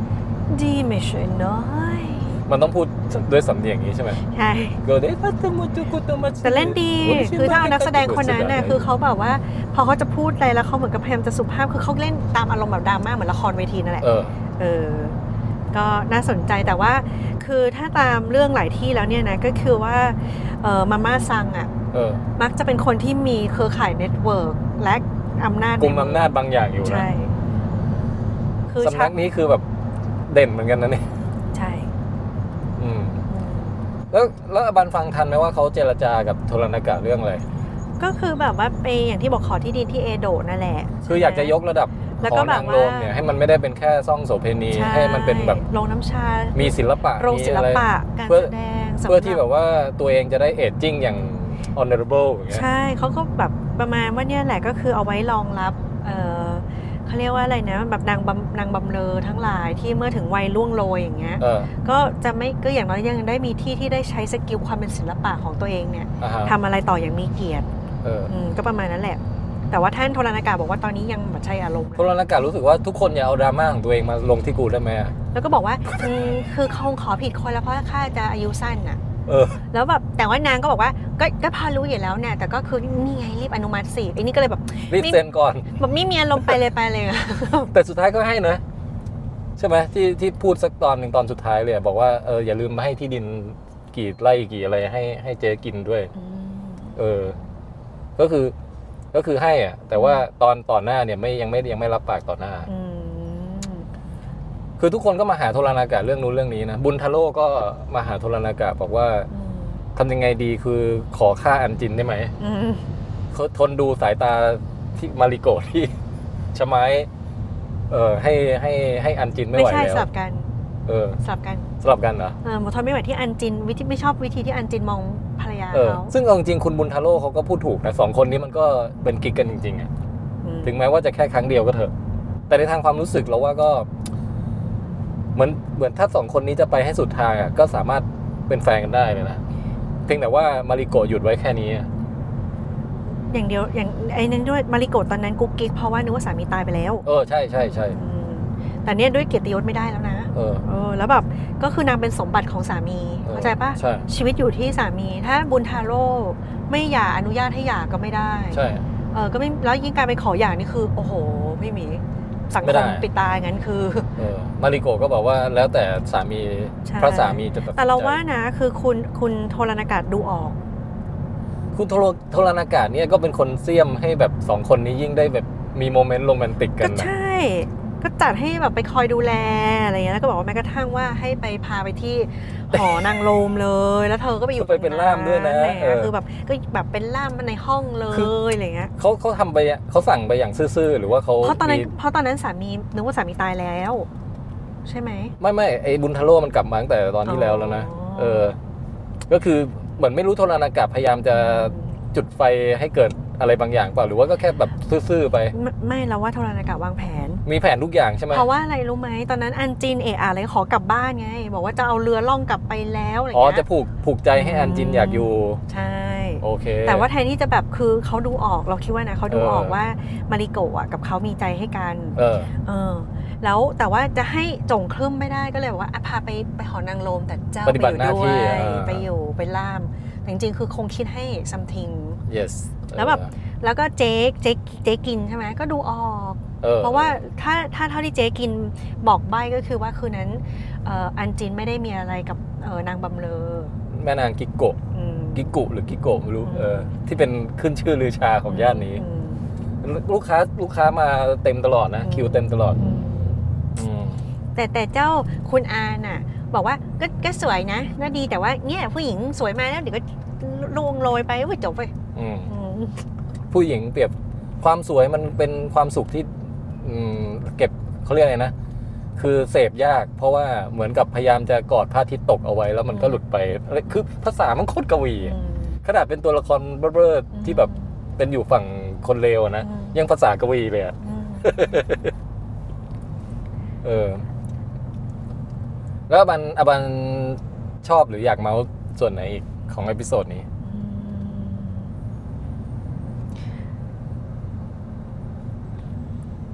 [SPEAKER 2] ดีไม่ใช่น้อย
[SPEAKER 1] มันต้องพูดด้วยสำเนียงอย่างนี้ใช่ไหม
[SPEAKER 2] ใช่
[SPEAKER 1] โกเดคัตมุจุกุตมัตสึ
[SPEAKER 2] แต่เล่นดีคือถ้าเอานักแสดงคนนั้นน่ะคือเขาแบบว่าพอเขาจะพูดอะไรแล้วเขาเหมือนกับพยายามจะสุภาพคือเขาเล่นตามอารมณ์แบบดราม่าเหมือนละครเวทีนั่นแหละ
[SPEAKER 1] เออ
[SPEAKER 2] เออก็น่าสนใจแต่ว่าคือถ้าตามเรื่องหลายที่แล้วเนี่ยนะก็คือว่าเออมาม่าซังอ่ะ
[SPEAKER 1] เออ
[SPEAKER 2] มักจะเป็นคนที่มีเครือข่ายเน็ตเวิร์กและอำนาจ
[SPEAKER 1] กลุ่มอำนาจบางอย่างอยู่นะ
[SPEAKER 2] ใช่คือ
[SPEAKER 1] สำนักนี้คือแบบเด่นเหมือนกันนะเนี่ย
[SPEAKER 2] ใช่
[SPEAKER 1] อืมแล้วแล้วอบันฟังทันไหมว่าเขาเจรจากับโทรนากะเรื่องอะไร
[SPEAKER 2] ก็คือแบบว่าไปอย่างที่บอกขอที่ดินที่เอโดะนั่นแหละ
[SPEAKER 1] คืออยากจะยกระดับ
[SPEAKER 2] แล้ว
[SPEAKER 1] ข
[SPEAKER 2] ก็
[SPEAKER 1] อง
[SPEAKER 2] แบ
[SPEAKER 1] นา
[SPEAKER 2] บ
[SPEAKER 1] ง
[SPEAKER 2] ว่า
[SPEAKER 1] โรมเนี่ยให้มันไม่ได้เป็นแค่ซ่องโสเภณี
[SPEAKER 2] ใช่
[SPEAKER 1] ให้มันเป็นแบบ
[SPEAKER 2] โรงน้ำชา
[SPEAKER 1] มีศิลปะ
[SPEAKER 2] โรงศิล
[SPEAKER 1] มีอะไร
[SPEAKER 2] ปะการ
[SPEAKER 1] เพื่อ
[SPEAKER 2] แสดงสำหรับ
[SPEAKER 1] เพื่อที่แบบว่าตัวเองจะได้เอจจิ้งอย่าง honorable อย่างเงี้ย
[SPEAKER 2] ใช่เขาก็แบบประมาณว่าเนี่ยแหละก็คือเอาไว้รองรับเออเขาเรียกว่าอะไรนะแบบนางบำนางบำเลอทั้งหลายที่เมื่อถึงวัยล่วงโรยอย่างเงี้ย
[SPEAKER 1] เออ
[SPEAKER 2] ก็จะไม่ก็อย่างน้อยยังได้มีที่ที่ได้ใช้สกิลความเป็นศิลปะของตัวเองเนี่ย
[SPEAKER 1] อ่าฮะ
[SPEAKER 2] ทำอะไรต่ออย่างมีเกียรติ
[SPEAKER 1] เออ
[SPEAKER 2] อืมก็ประมาณนั้นแหละ แต่ว่าท่านโทรนากาบอกว่าตอนนี้ยังแบบใช้อารมณ์นะ
[SPEAKER 1] โทรนากะรู้สึกว่าทุกคนอย่าเอาดราม่าของตัวเองมาลงที่กูได้ไหมอะ
[SPEAKER 2] แล้วก็บอกว่าอืมคือคงขอผิดคนแล้วเพราะข้าจะอายุสั้นน่ะ
[SPEAKER 1] เออ
[SPEAKER 2] แล้วแบบแต่ว่านางก็บอกว่าก็ก็พอรู้อยู่แล้วเนี่ยแต่ก็คือนี่ไงรีบอนุมัติสิไอ้นี่ก็เลยแบบ
[SPEAKER 1] รีบเซ็นก่อน
[SPEAKER 2] แบบไม่มีอารมณ์ไปเลยไปเลยอะ
[SPEAKER 1] แต่สุดท้ายก็ให้นะ ใช่ไหมที่ที่พูดสักตอนหนึ่งตอนสุดท้ายเลยอะบอกว่าเอออย่าลืมมาให้ที่ดินกี่ไร่กี่อะไรให้ให้เจ๊กินด้วย
[SPEAKER 2] อืม
[SPEAKER 1] เออ ก็คือก็คือให้อ่ะ แต่ว่าตอนต่อหน้าเนี่ยไม่ยังไม่ยังไม่รับปากต่อหน้า
[SPEAKER 2] อืม
[SPEAKER 1] คือทุกคนก็มาหาโทรนากะเรื่องนู้นเรื่องนี้นะบุญทาโร่ก็มาหาโทรนากะบอกว่า
[SPEAKER 2] อืม
[SPEAKER 1] ทำยังไงดีคือขอค่าอันจินได้ไหม
[SPEAKER 2] อืม
[SPEAKER 1] เขาทนดูสายตาที่มาริโกะที่ ชะไม้เออให้ให้ให้อันจินไม่
[SPEAKER 2] ไม่
[SPEAKER 1] ไหว
[SPEAKER 2] ใช่
[SPEAKER 1] แล้ว
[SPEAKER 2] สลับกัน
[SPEAKER 1] เออ
[SPEAKER 2] สลับกัน
[SPEAKER 1] สลับกันเหรอ
[SPEAKER 2] เออหมอทอนไม่ไหวที่อันจินวิธีไม่ชอบวิธีที่อันจินมองภรรยา
[SPEAKER 1] เออ
[SPEAKER 2] เขา
[SPEAKER 1] ซึ่งเอาจริงๆคุณบุญทาโร่เขาก็พูดถูกนะสองคนนี้มันก็เป็นกิ๊กกันจริงๆอ่ะ
[SPEAKER 2] อืม
[SPEAKER 1] ถึงแม้ว่าจะแค่ครั้งเดียวก็เถอะ แต่ในทางความรู้สึกเราว่าก็ เหมือนเหมือนถ้าสองคนนี้จะไปให้สุดทางอ่ะก็สามารถเป็นแฟนกันได้เลยนะเพียงแต่ว่ามาริโกะหยุดไว้แค่นี้อะ
[SPEAKER 2] อย่างเดียวอย่างไอ้นั้นด้วยมาริโกะตอนนั้นกุ๊กกิ๊กเพราะว่านึกว่าสามีตายไปแล้ว
[SPEAKER 1] เออใช่ใช่ใช่
[SPEAKER 2] อืมแต่เนี่ยด้วยเกียรติยศไม่ได้แล้วนะ
[SPEAKER 1] เออ
[SPEAKER 2] เออแล้วแบบก็คือนางเป็นสมบัติของสามี
[SPEAKER 1] เออ
[SPEAKER 2] เข้าใจปะ
[SPEAKER 1] ใช่
[SPEAKER 2] ชีวิตอยู่ที่สามี ถ้าบุญทาโร่ไม่หย่าอนุญาตให้หย่าก็ไม่ได้
[SPEAKER 1] ใช่
[SPEAKER 2] เออก็ไม่แล้วยิ่งการไปขอหย่านี่คือ โอ้โหพี่หมีสัง
[SPEAKER 1] ไม่
[SPEAKER 2] ค
[SPEAKER 1] ได้
[SPEAKER 2] มปิดตาอย่างนั้นคือ
[SPEAKER 1] เออมาริโกะก็บอกว่าแล้วแต่สามี
[SPEAKER 2] ใช่
[SPEAKER 1] พระสามีจะตัดสินใจ
[SPEAKER 2] แต่เราว่านะคือคุณคุณโทรนากาศดูออก
[SPEAKER 1] คุณโทรโทรนากะเนี่ยก็เป็นคนเสี้ยมให้แบบสองคนนี้ยิ่งได้แบบมีโมเมนต์โรแมนติกกั
[SPEAKER 2] ก็
[SPEAKER 1] นนะ
[SPEAKER 2] ใช่ ก็จัดให้แบบไปคอยดูแลอะไรเงี้ยแล้วก็บอกว่าแม้กระทั่งว่าให้ไปพาไปที่หอนางโรมเลย แล้วเธอก็ไปอยู่
[SPEAKER 1] ไปเป็นล่ามด้วยนะ
[SPEAKER 2] อะไรเงี้ย
[SPEAKER 1] เออ
[SPEAKER 2] คือแบบก็แบบเป็นล่ามในห้องเล
[SPEAKER 1] คือ
[SPEAKER 2] ยอะไรเงี้ย
[SPEAKER 1] เขาเขาทำไปอะเขาสั่งไปอย่างซื่อๆหรือว่าเขา
[SPEAKER 2] เพราะตอนนั้น
[SPEAKER 1] มี
[SPEAKER 2] เพราะตอนนั้นสามีนึกว่าสามีตายแล้ว ใช่ไหม
[SPEAKER 1] ไม่ไม่ไอ้บุญทาโร่มันกลับมาตั้งแต่ตอนที่แล้วแล้วนะ
[SPEAKER 2] อ๋อ
[SPEAKER 1] เออ ก็คือเหมือนไม่รู้โทรนากะพยายามจะจุดไฟให้เกิดอะไรบางอย่างเปล่าหรือว่าก็แค่แบบซื่อๆไป
[SPEAKER 2] ไม่ไม่เราว่าโทรนากะวางแผน
[SPEAKER 1] มีแผนทุกอย่างใช่ไหม
[SPEAKER 2] เพราะว่าอะไรรู้ไหมตอนนั้นอันจินเอะอะไรขอกลับบ้านไง บอกว่าจะเอาเรือล่องกลับไปแล้วอะไร
[SPEAKER 1] อ๋อ
[SPEAKER 2] เงี้ย
[SPEAKER 1] จะผูกผูกใจให้อันจินอยากอยู่
[SPEAKER 2] ใช่
[SPEAKER 1] โอเค
[SPEAKER 2] แต่ว่าแทนที่จะแบบคือเขาดูออกเราคิดว่านะเขาดู
[SPEAKER 1] เออ
[SPEAKER 2] ออกว่ามาริโกะอะกับเขามีใจให้กัน
[SPEAKER 1] เออ
[SPEAKER 2] เออ แล้วแต่ว่าจะให้จงครึ่มไม่ได้ก็เลยบอกว่าอ่ะพาไปไปหอนางรมแต่เจ้า
[SPEAKER 1] ป
[SPEAKER 2] ไป
[SPEAKER 1] ฏิบัติ
[SPEAKER 2] อยู่
[SPEAKER 1] หน้า
[SPEAKER 2] ด้ว
[SPEAKER 1] ที่
[SPEAKER 2] ย
[SPEAKER 1] อ่า
[SPEAKER 2] ไปอยู่เป็นล่ามแต่จริงๆคือคงคิดให้ something
[SPEAKER 1] yes
[SPEAKER 2] แล้วแบบ แล้วก็เจ๊เจ๊เจ๊กินใช่ไหมก็ดูออก
[SPEAKER 1] เออ
[SPEAKER 2] เพราะว่าถ้าถ้าเท่าที่เจ๊กินบอกใบ้ก็คือว่าคืนนั้นเอ่ออันจินไม่ได้มีอะไรกับเอ่อนางบำเลอ
[SPEAKER 1] แม่นางกิโกะ
[SPEAKER 2] อืม
[SPEAKER 1] กิกุหรือกิโกะไม่รู้
[SPEAKER 2] อืม
[SPEAKER 1] เออที่เป็นขึ้นชื่อลือชาของย่านนี้
[SPEAKER 2] อืม
[SPEAKER 1] ลูกค้าลูกค้ามาเต็มตลอดนะ
[SPEAKER 2] อืม
[SPEAKER 1] คิวเต็มตลอด
[SPEAKER 2] อืม
[SPEAKER 1] อืม
[SPEAKER 2] แต่แต่เจ้าคุณอาน่ะ บอกว่าก็ก็สวยนะก็ดีแต่ว่าเนี่ยผู้หญิงสวยมาแล้วเดี๋ยวก็ลวงโรยไปว่าจบไป
[SPEAKER 1] อืม
[SPEAKER 2] อืม
[SPEAKER 1] ผู้หญิงเปรียบความสวยมันเป็นความสุขที่อืมเก็บเขาเรียกอะไรนะ คือเสพยาก เพราะว่าเหมือนกับพยายามจะกอดพระอาทิตย์ตกเอาไว้แล้วมันก็หลุดไปคือภาษามันโคตรกวีอะ
[SPEAKER 2] อืม
[SPEAKER 1] ขนาดเป็นตัวละครเบ้อๆที่แบบเป็นอยู่ฝั่งคนเลวอะนะ
[SPEAKER 2] อืม
[SPEAKER 1] ยังภาษากวีเลยอะ
[SPEAKER 2] อืม
[SPEAKER 1] เออ แล้วอบันอบันชอบหรืออยากเมาส์ส่วนไหนอีกของเอพิโซดนี้
[SPEAKER 2] ม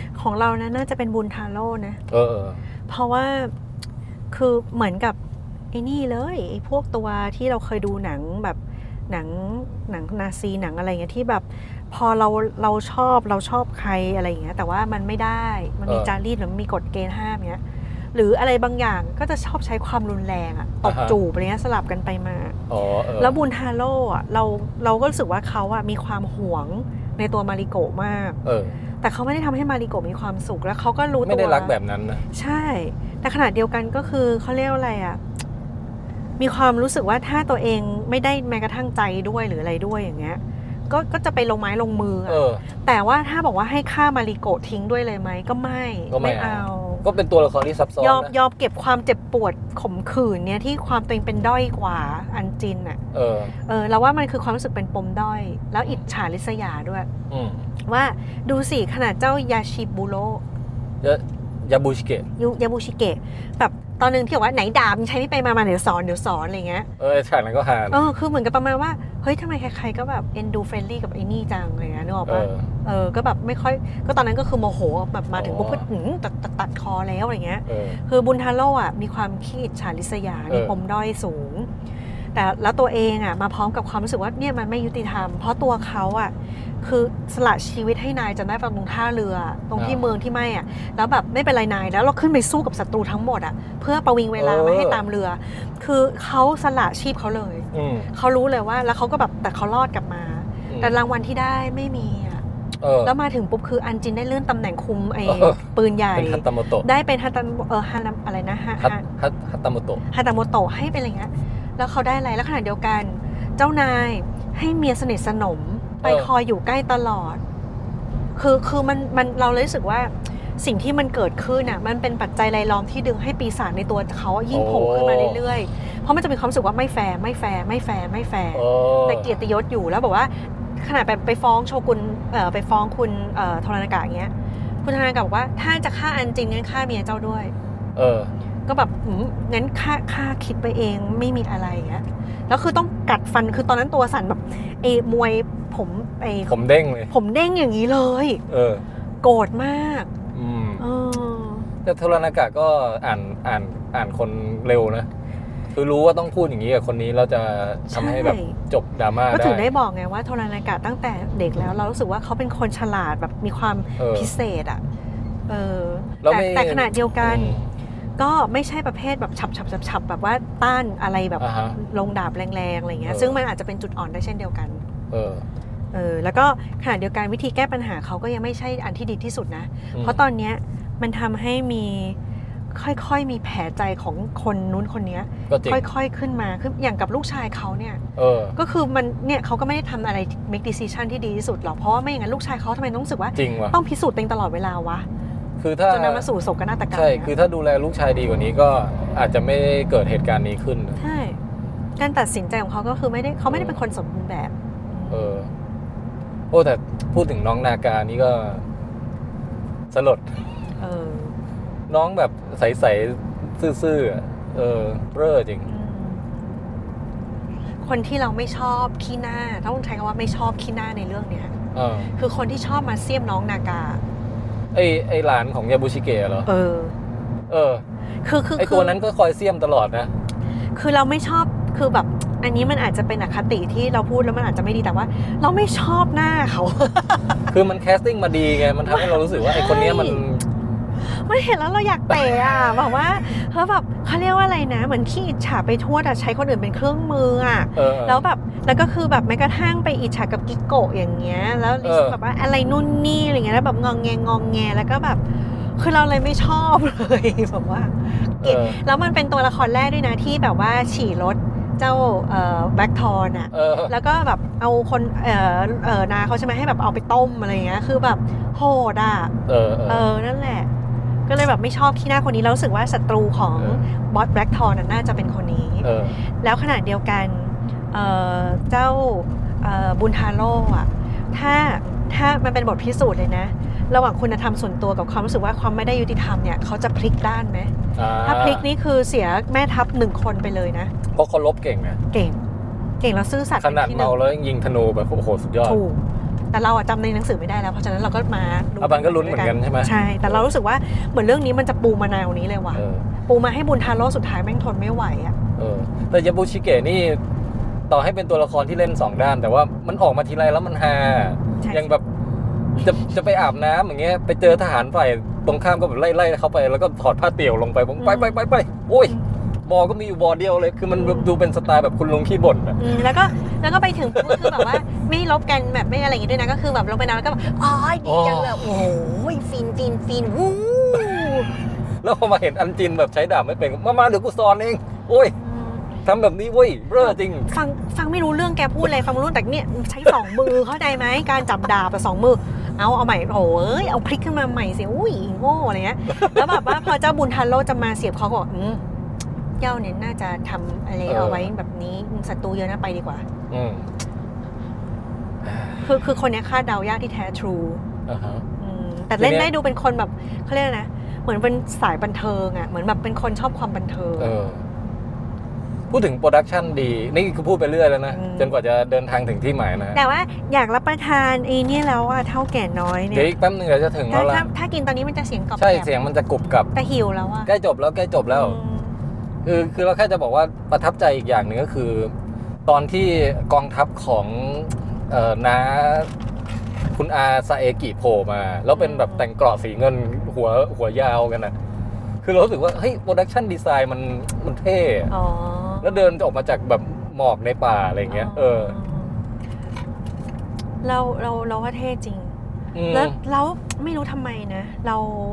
[SPEAKER 2] ของเรานะน่าจะเป็นบุญทาโร่นะ
[SPEAKER 1] เออเออ
[SPEAKER 2] เพราะว่าคือเหมือนกับไอ้นี่เลยไอ้พวกตัวที่เราเคยดูหนังแบบหนังหนังนาซีหนังอะไรเงี้ยที่แบบพอเราเราชอบเราชอบใครอะไรอย่างเงี้ยแต่ว่ามันไม่ได้มันมี
[SPEAKER 1] เออ
[SPEAKER 2] จารีตหรือมีกฎเกณฑ์ห้ามเงี้ยหรืออะไรบางอย่างก็จะชอบใช้ความรุนแรงอะตบ
[SPEAKER 1] อ่าฮะ
[SPEAKER 2] จูบอะไรเงี้ยสลับกันไปมา
[SPEAKER 1] อ๋อเออ
[SPEAKER 2] แล้วบุญทาโร่อะเราเราก็รู้สึกว่าเขาอะมีความหวงในตัวมาริโกะมาก
[SPEAKER 1] เออ
[SPEAKER 2] แต่เขาไม่ได้ทำให้มาริโกะมีความสุขแล้วเขาก็รู้ตัว
[SPEAKER 1] ไม่ได้รักแบบนั้นนะ
[SPEAKER 2] ใช่ แต่ขณะเดียวกันก็คือเขาเรียกว่าอะไรอ่ะ มีความรู้สึกว่าถ้าตัวเองไม่ได้แม้กระทั่งใจด้วยหรืออะไรด้วยอย่างเงี้ย ก็ก็จะไปลงไม้ลงมืออะ
[SPEAKER 1] เออ
[SPEAKER 2] แต่ว่าถ้าบอกว่าให้ฆ่ามาริโกะทิ้งด้วยเลยไหมก็ไม่
[SPEAKER 1] ก็ไม่เอา ก็เป็นตัวละครที่ซับซ้อน
[SPEAKER 2] ยอม
[SPEAKER 1] นะ
[SPEAKER 2] ยอมเก็บความเจ็บปวดข่มขืนเนี่ยที่ความตัวเองเป็นด้อยกว่าอันจินอ่ะ
[SPEAKER 1] เออ
[SPEAKER 2] เออเราว่ามันคือความรู้สึกเป็นปมด้อย แล้วอิจฉาริษยาด้วย
[SPEAKER 1] อืม
[SPEAKER 2] ว่าดูสิขนาดเจ้ายาชิบุโร
[SPEAKER 1] ยะยาบูชิเกะ
[SPEAKER 2] ยูยาบูชิเกะแบบตอนนึงที่บอกว่าไหนดาบใช้ไม่ไปมามาเดี๋ยวสอนเดี๋ยวสอนอะไรเงี้ย
[SPEAKER 1] เออฉากนั้นก็ฮา
[SPEAKER 2] เออคือเหมือนกับประมาณว่าเฮ้ยทำไมใครๆก็แบบเอ็นดูเฟรนลี่กับไอ้นี่จังอะไรเงี้ยนึกออก
[SPEAKER 1] เอ
[SPEAKER 2] ปะ
[SPEAKER 1] อ
[SPEAKER 2] เออก็แบบไม่ค่อยก็ตอนนั้นก็คือโมโหแบบมาถึง
[SPEAKER 1] อ๋อ
[SPEAKER 2] ปุ๊บก็หืมตัดตัดตัดคอแล้วอะไรเงี้ย
[SPEAKER 1] เออ
[SPEAKER 2] คือบุญทาโร่อะมีความขี้อิจฉาริษยา
[SPEAKER 1] เออ
[SPEAKER 2] มีปมด้อยสูง แต่แล้วตัวเองอะมาพร้อมกับความรู้สึกว่าเนี่ยมันไม่ยุติธรรม เพราะตัวเขาอะคือสละชีวิตให้นายจำได้ปะตรงท่าเรือ ตรงที่เมืองที่ไม่อะแล้วแบบไม่เป็นไรนายแล้วเราขึ้นไปสู้กับศัตรูทั้งหมดอะเพื่อประวิงเวลาไม่ให้ตามเรือ คือเขาสละชีพเขาเลย
[SPEAKER 1] อืม
[SPEAKER 2] เขารู้เลยว่าแล้วเขาก็แบบแต่เขารอดกลับมา
[SPEAKER 1] อืม
[SPEAKER 2] แต่รางวัลที่ได้ไม่มีอะ
[SPEAKER 1] เออ
[SPEAKER 2] แล้วมาถึงปุ๊บคืออันจินได้เลื่อนตำแหน่งคุมไอ้
[SPEAKER 1] เออ
[SPEAKER 2] ปืนใหญ่
[SPEAKER 1] เป็นฮัตตาโมโตะ
[SPEAKER 2] ได้เป็นฮัตตาเออฮานาอะไรนะฮะ
[SPEAKER 1] ฮัต
[SPEAKER 2] ฮะ
[SPEAKER 1] ฮัตฮัตตาโมโตะ
[SPEAKER 2] ฮาตาโมโตะให้เป็นอะไรเงี้ยแล้วเขาได้อะไรแล้วขณะเดียวกัน เจ้านายให้เมียสนิทสนมไปคอยอยู่ใกล้ตลอด คือคือมันมันเราเลยรู้สึกว่าสิ่งที่มันเกิดขึ้นน่ะมันเป็นปัจจัยรายล้อมที่ดึงให้ปีศาจในตัวเขายิ่งโผล่ขึ้นมาเรื่อยๆ เพราะมันจะมีความรู้สึกว่าไม่แฟร์ไม่แฟร์ไม่แฟร์ไม่แฟร์
[SPEAKER 1] เออ
[SPEAKER 2] แต่เกียรติยศอยู่แล้วบอกว่าขนาดไปไปฟ้องโชกุนเอ่อไปฟ้องคุณเอ่อโทรานากะอย่างเงี้ยคุณโทรานากะบอกว่าถ้าจะฆ่าอันจริงงั้นฆ่าเมียเจ้าด้วย
[SPEAKER 1] เออ
[SPEAKER 2] ก็แบบหืมงั้นค่าค่าคิดไปเองไม่มีอะไรอย่างเงี้ยแล้วคือต้องกัดฟันคือตอนนั้นตัวสั่นแบบไอ้มวยผมไอ้
[SPEAKER 1] ผมเด้งเลย
[SPEAKER 2] ผมเด้งอย่างนี้เลย
[SPEAKER 1] เออ
[SPEAKER 2] โกรธมาก
[SPEAKER 1] อืม
[SPEAKER 2] เออ
[SPEAKER 1] แต่โทรานากะก็อ่านอ่านอ่านคนเร็วนะ คือรู้ว่าต้องพูดอย่างนี้กับคนนี้แล้วจะทำให้แบบ
[SPEAKER 2] ใช่
[SPEAKER 1] จบดราม่า
[SPEAKER 2] ก็
[SPEAKER 1] ได้
[SPEAKER 2] ถึงได้บอกไงว่าโทรานากะตั้งแต่เด็กแล้วเรารู้สึกว่าเขาเป็นคนฉลาดแบบมีความ
[SPEAKER 1] เออ
[SPEAKER 2] พิเศษอ่ะเออ
[SPEAKER 1] แล้ว
[SPEAKER 2] แต่
[SPEAKER 1] ไม่
[SPEAKER 2] แต่ขณะเดียวกัน
[SPEAKER 1] อืม
[SPEAKER 2] ก็ไม่ใช่ประเภทแบบฉับฉับฉับฉับแบบว่าต้านอะไรแบบ
[SPEAKER 1] อ่าฮะ
[SPEAKER 2] ลงดาบแรงๆอะไรเงี้ย
[SPEAKER 1] เออ
[SPEAKER 2] ซึ่งมันอาจจะเป็นจุดอ่อนได้เช่นเดียวกัน
[SPEAKER 1] เออ
[SPEAKER 2] เออแล้วก็ขณะเดียวกันวิธีแก้ปัญหาเขาก็ยังไม่ใช่อันที่ดีที่สุดนะ
[SPEAKER 1] อืม
[SPEAKER 2] เพราะตอนเนี้ยมันทำให้มีค่อยๆมีแผลใจของคนนู้นคนเนี้ย
[SPEAKER 1] ก็จริง
[SPEAKER 2] ค่อยๆขึ้นมาคืออย่างกับลูกชายเขาเนี่ย
[SPEAKER 1] เออ
[SPEAKER 2] ก็คือมันเนี่ยเขาก็ไม่ได้ทำอะไร make decision ที่ดีที่สุดหรอกเพราะว่าไม่อย่างนั้นลูกชายเขาทำไมต้องรู้สึกว่า
[SPEAKER 1] จริงว่ะ
[SPEAKER 2] ต้องพิสูจน์ตัวเองตลอดเวลาวะ
[SPEAKER 1] คือถ้า
[SPEAKER 2] จนนำมาสู่โศกนาฏกรรม
[SPEAKER 1] ใช่
[SPEAKER 2] เนี่ย
[SPEAKER 1] คือถ้าดูแลลูกชายดีกว่านี้ก็อาจจะไม่เกิดเหตุการณ์นี้ขึ้น
[SPEAKER 2] ใช่การตัดสินใจของเขาก็คือไม่ได้เขาไม่ได้เป็นคนสมบูรณ์แบบ
[SPEAKER 1] เออ โอ้แต่พูดถึงน้องนาการนี่ก็สลด
[SPEAKER 2] เออ
[SPEAKER 1] น้องแบบใสๆซื่อๆอะเออเบ้อจริง
[SPEAKER 2] อืมคนที่เราไม่ชอบขี้หน้าต้องใช้คำว่าไม่ชอบขี้หน้าในเรื่องเนี้ย
[SPEAKER 1] เออ
[SPEAKER 2] คือคนที่ชอบมาเสียมน้องนากา
[SPEAKER 1] ไอไอหลานของยาบุชิเกะเหรอ
[SPEAKER 2] เออ
[SPEAKER 1] เออ
[SPEAKER 2] คือคือ
[SPEAKER 1] ไอตัวนั้นก็คอยเสียมตลอดนะ
[SPEAKER 2] คือเราไม่ชอบคือแบบอันนี้มันอาจจะเป็นอคติที่เราพูดแล้วมันอาจจะไม่ดีแต่ว่า เราไม่ชอบหน้าเขา
[SPEAKER 1] คือมันแคสติ้งมาดีไง มันทำให้เรารู้สึกว่าไอคนเนี้ยมัน
[SPEAKER 2] มันเห็นแล้วเราอยากเตะอ่ะแบบว่าเฮ้ยแบบเขาเรียกว่าอะไรนะเหมือนขี้อิจฉาไปทั่วแต่ใช้คนอื่นเป็นเครื่องมืออ่ะ
[SPEAKER 1] เออ
[SPEAKER 2] แล้วแบบแล้วก็คือแบบแม้กระทั่งไปอิจฉากับกิโกะอย่างเงี้ยแล้วลิ
[SPEAKER 1] เอ
[SPEAKER 2] ซ
[SPEAKER 1] อ
[SPEAKER 2] แบบว่าอะไรนู่นนี่อะไรเงี้ยแล้วแบบงองแงงองแงแล้วก็แบบคือเราเลยไม่ชอบเลยแบบว่า
[SPEAKER 1] เออ
[SPEAKER 2] แล้วมันเป็นตัวละครแรกด้วยนะที่แบบว่าฉี่รถเจ้าเอ่อแบ็คทอนอ่ะ
[SPEAKER 1] เออ
[SPEAKER 2] แล้วก็แบบเอาคนเอ่อเอ่อนาเขาใช่ไหมให้แบบเอาไปต้มอะไรเงี้ยคือแบบโหดอ่ะ
[SPEAKER 1] เออ เอ
[SPEAKER 2] เอ
[SPEAKER 1] อ
[SPEAKER 2] อนั่นแหละ ก็เลยแบบไม่ชอบขี้หน้าคนนี้แล้วรู้สึกว่าศัตรูของ
[SPEAKER 1] เออ
[SPEAKER 2] บอสแบล็กทอนน่าจะเป็นคนนี้
[SPEAKER 1] เออ
[SPEAKER 2] แล้วขณะเดียวกันเอ่อเจ้าเอ่อบุญทาโร่อะถ้าถ้ามันเป็นบทพิสูจน์เลยนะ ระหว่างคุณธรรมส่วนตัวกับความรู้สึกว่าความไม่ได้ยุติธรรมเนี่ยเขาจะพลิกด้านไหม
[SPEAKER 1] อ่า
[SPEAKER 2] ถ้าพลิกนี่คือเสียแม่ทัพหนึ่งคนไปเลยนะ
[SPEAKER 1] เพราะเขาลบเก่งไง
[SPEAKER 2] เก่ง เก่งแล้วซื่อสัตย์
[SPEAKER 1] ขนาด
[SPEAKER 2] ป็ที่หนึ่
[SPEAKER 1] เมาง แล้วยังยิงธนูแบบโอ้โหสุดยอด
[SPEAKER 2] ถูกแต่เราอะจำในหนังสือไม่ได้แล้วเพราะฉะนั้นเราก็มาดู
[SPEAKER 1] อาบันก็ลุ้นเหมือนกันใช่ไหม
[SPEAKER 2] ใช่แต่เรารู้สึกว่าเหมือนเรื่องนี้มันจะปูมาแนวนี้เลยว่ะ
[SPEAKER 1] เออ
[SPEAKER 2] ปูมาให้บุญทาโร่สุดท้ายแม่งทนไม่ไหวอะ
[SPEAKER 1] เออแต่ยาบุชิเกะนี่ต่อให้เป็นตัวละครที่เล่นสองด้าน แต่ว่ามันออกมาทีไรแล้วมันฮายังแบบจะจะไปอาบน้ำอย่างเงี้ยไปเจอทหารฝ่ายตรงข้ามก็แบบไล่ไล่เข้าไปแล้วก็ถอดผ้าเตี่ยวลงไปผมไปไปไปไปโอ้ยบอก็มีอยู่บอเดียวเลยคือมันดูเป็นสไตล์แบบคุณลุงขี้บ่นอะ
[SPEAKER 2] อืมแล้วก็แล้วก็ไปถึงปุ๊บก็คือแบบว่าไม่ลบกันแบบไม่อะไรอย่างงี้ด้วยนะก็คือแบบลงไปนอนแล้วก็แบบอ๋อดีจังเลยโอ้โหฟินฟินฟินวู้
[SPEAKER 1] แล้วพอมาเห็นอันจินแบบใช้ดาบไม่เป็นมามาเดี๋ยวกูสอนเองโอ้ยทำแบบนี้เว้ยเบ้อจริง
[SPEAKER 2] ฟังฟังไม่รู้เรื่องแกพูดอะไรฟังไม่รู้แต่เนี่ยใช้สองมือเข้าใจไหมการจับดาบแบบสองมือเอาเอาใหม่โอ้ยเอาพลิกขึ้นมาใหม่สิอุ้ยโง่อะไรเงี้ยแล้วแบบว่าพอเจ้าบุญทันโลจะมาเสียบเขาก็บอกอืมเจ้าเนี่ยน่าจะทำอะไรเอาไว้แบบนี้ศัตรูเยอะนะไปดีกว่า
[SPEAKER 1] อืม
[SPEAKER 2] คือคือคนเนี้ยคาดเดายากที่แท้ทรู
[SPEAKER 1] อ่าฮะ
[SPEAKER 2] แต่เล่นได้ดูเป็นคนแบบเขาเรียกนะเหมือนเป็นสายบันเทิงอ่ะเหมือนแบบเป็นคนชอบความบันเทิง
[SPEAKER 1] เออพูดถึงโปรดักชันดีนี่คือพูดไปเรื่อยแล้วนะ
[SPEAKER 2] อืม
[SPEAKER 1] จนกว่าจะเดินทางถึงที่หมายนะ
[SPEAKER 2] แต่ว่าอยากรับประทานไอ้นี่แล้วอ่ะเท่าแก่น้อยเนี่
[SPEAKER 1] เดี๋ยวย อีกแป๊บนึงเดี๋ยวจะถึง
[SPEAKER 2] ถ้า
[SPEAKER 1] แล้ว
[SPEAKER 2] ถ้า
[SPEAKER 1] ละ
[SPEAKER 2] ถ้ากินตอนนี้มันจะเสียงกรอบ
[SPEAKER 1] ใช่
[SPEAKER 2] แกรบ
[SPEAKER 1] เสียงมันจะกรุบกรับ
[SPEAKER 2] แต่หิวแล้วอ่ะ
[SPEAKER 1] ใกล้จบแล้วใกล้จบแล้ว
[SPEAKER 2] อืม
[SPEAKER 1] คือคือเราแค่จะบอกว่าประทับใจอีกอย่างหนึ่งก็คือ ตอนที่กองทัพของเอ่อน้าคุณอาซาเอกิโผล่มา แล้วเป็นแบบแต่งเกราะสีเงินหัวหัวยาวกันนะคือเรารู้สึกว่าเฮ้ยโปรดักชันดีไซน์มันมันเท่อะ
[SPEAKER 2] อ๋อ
[SPEAKER 1] แล้วเดินออกมาจากแบบหมอกในป่าอะไรเงี้ยเออ
[SPEAKER 2] เราเราเราว่าเท่จริง
[SPEAKER 1] อืม
[SPEAKER 2] แล้วแล้วไม่รู้ทำไมนะ เรา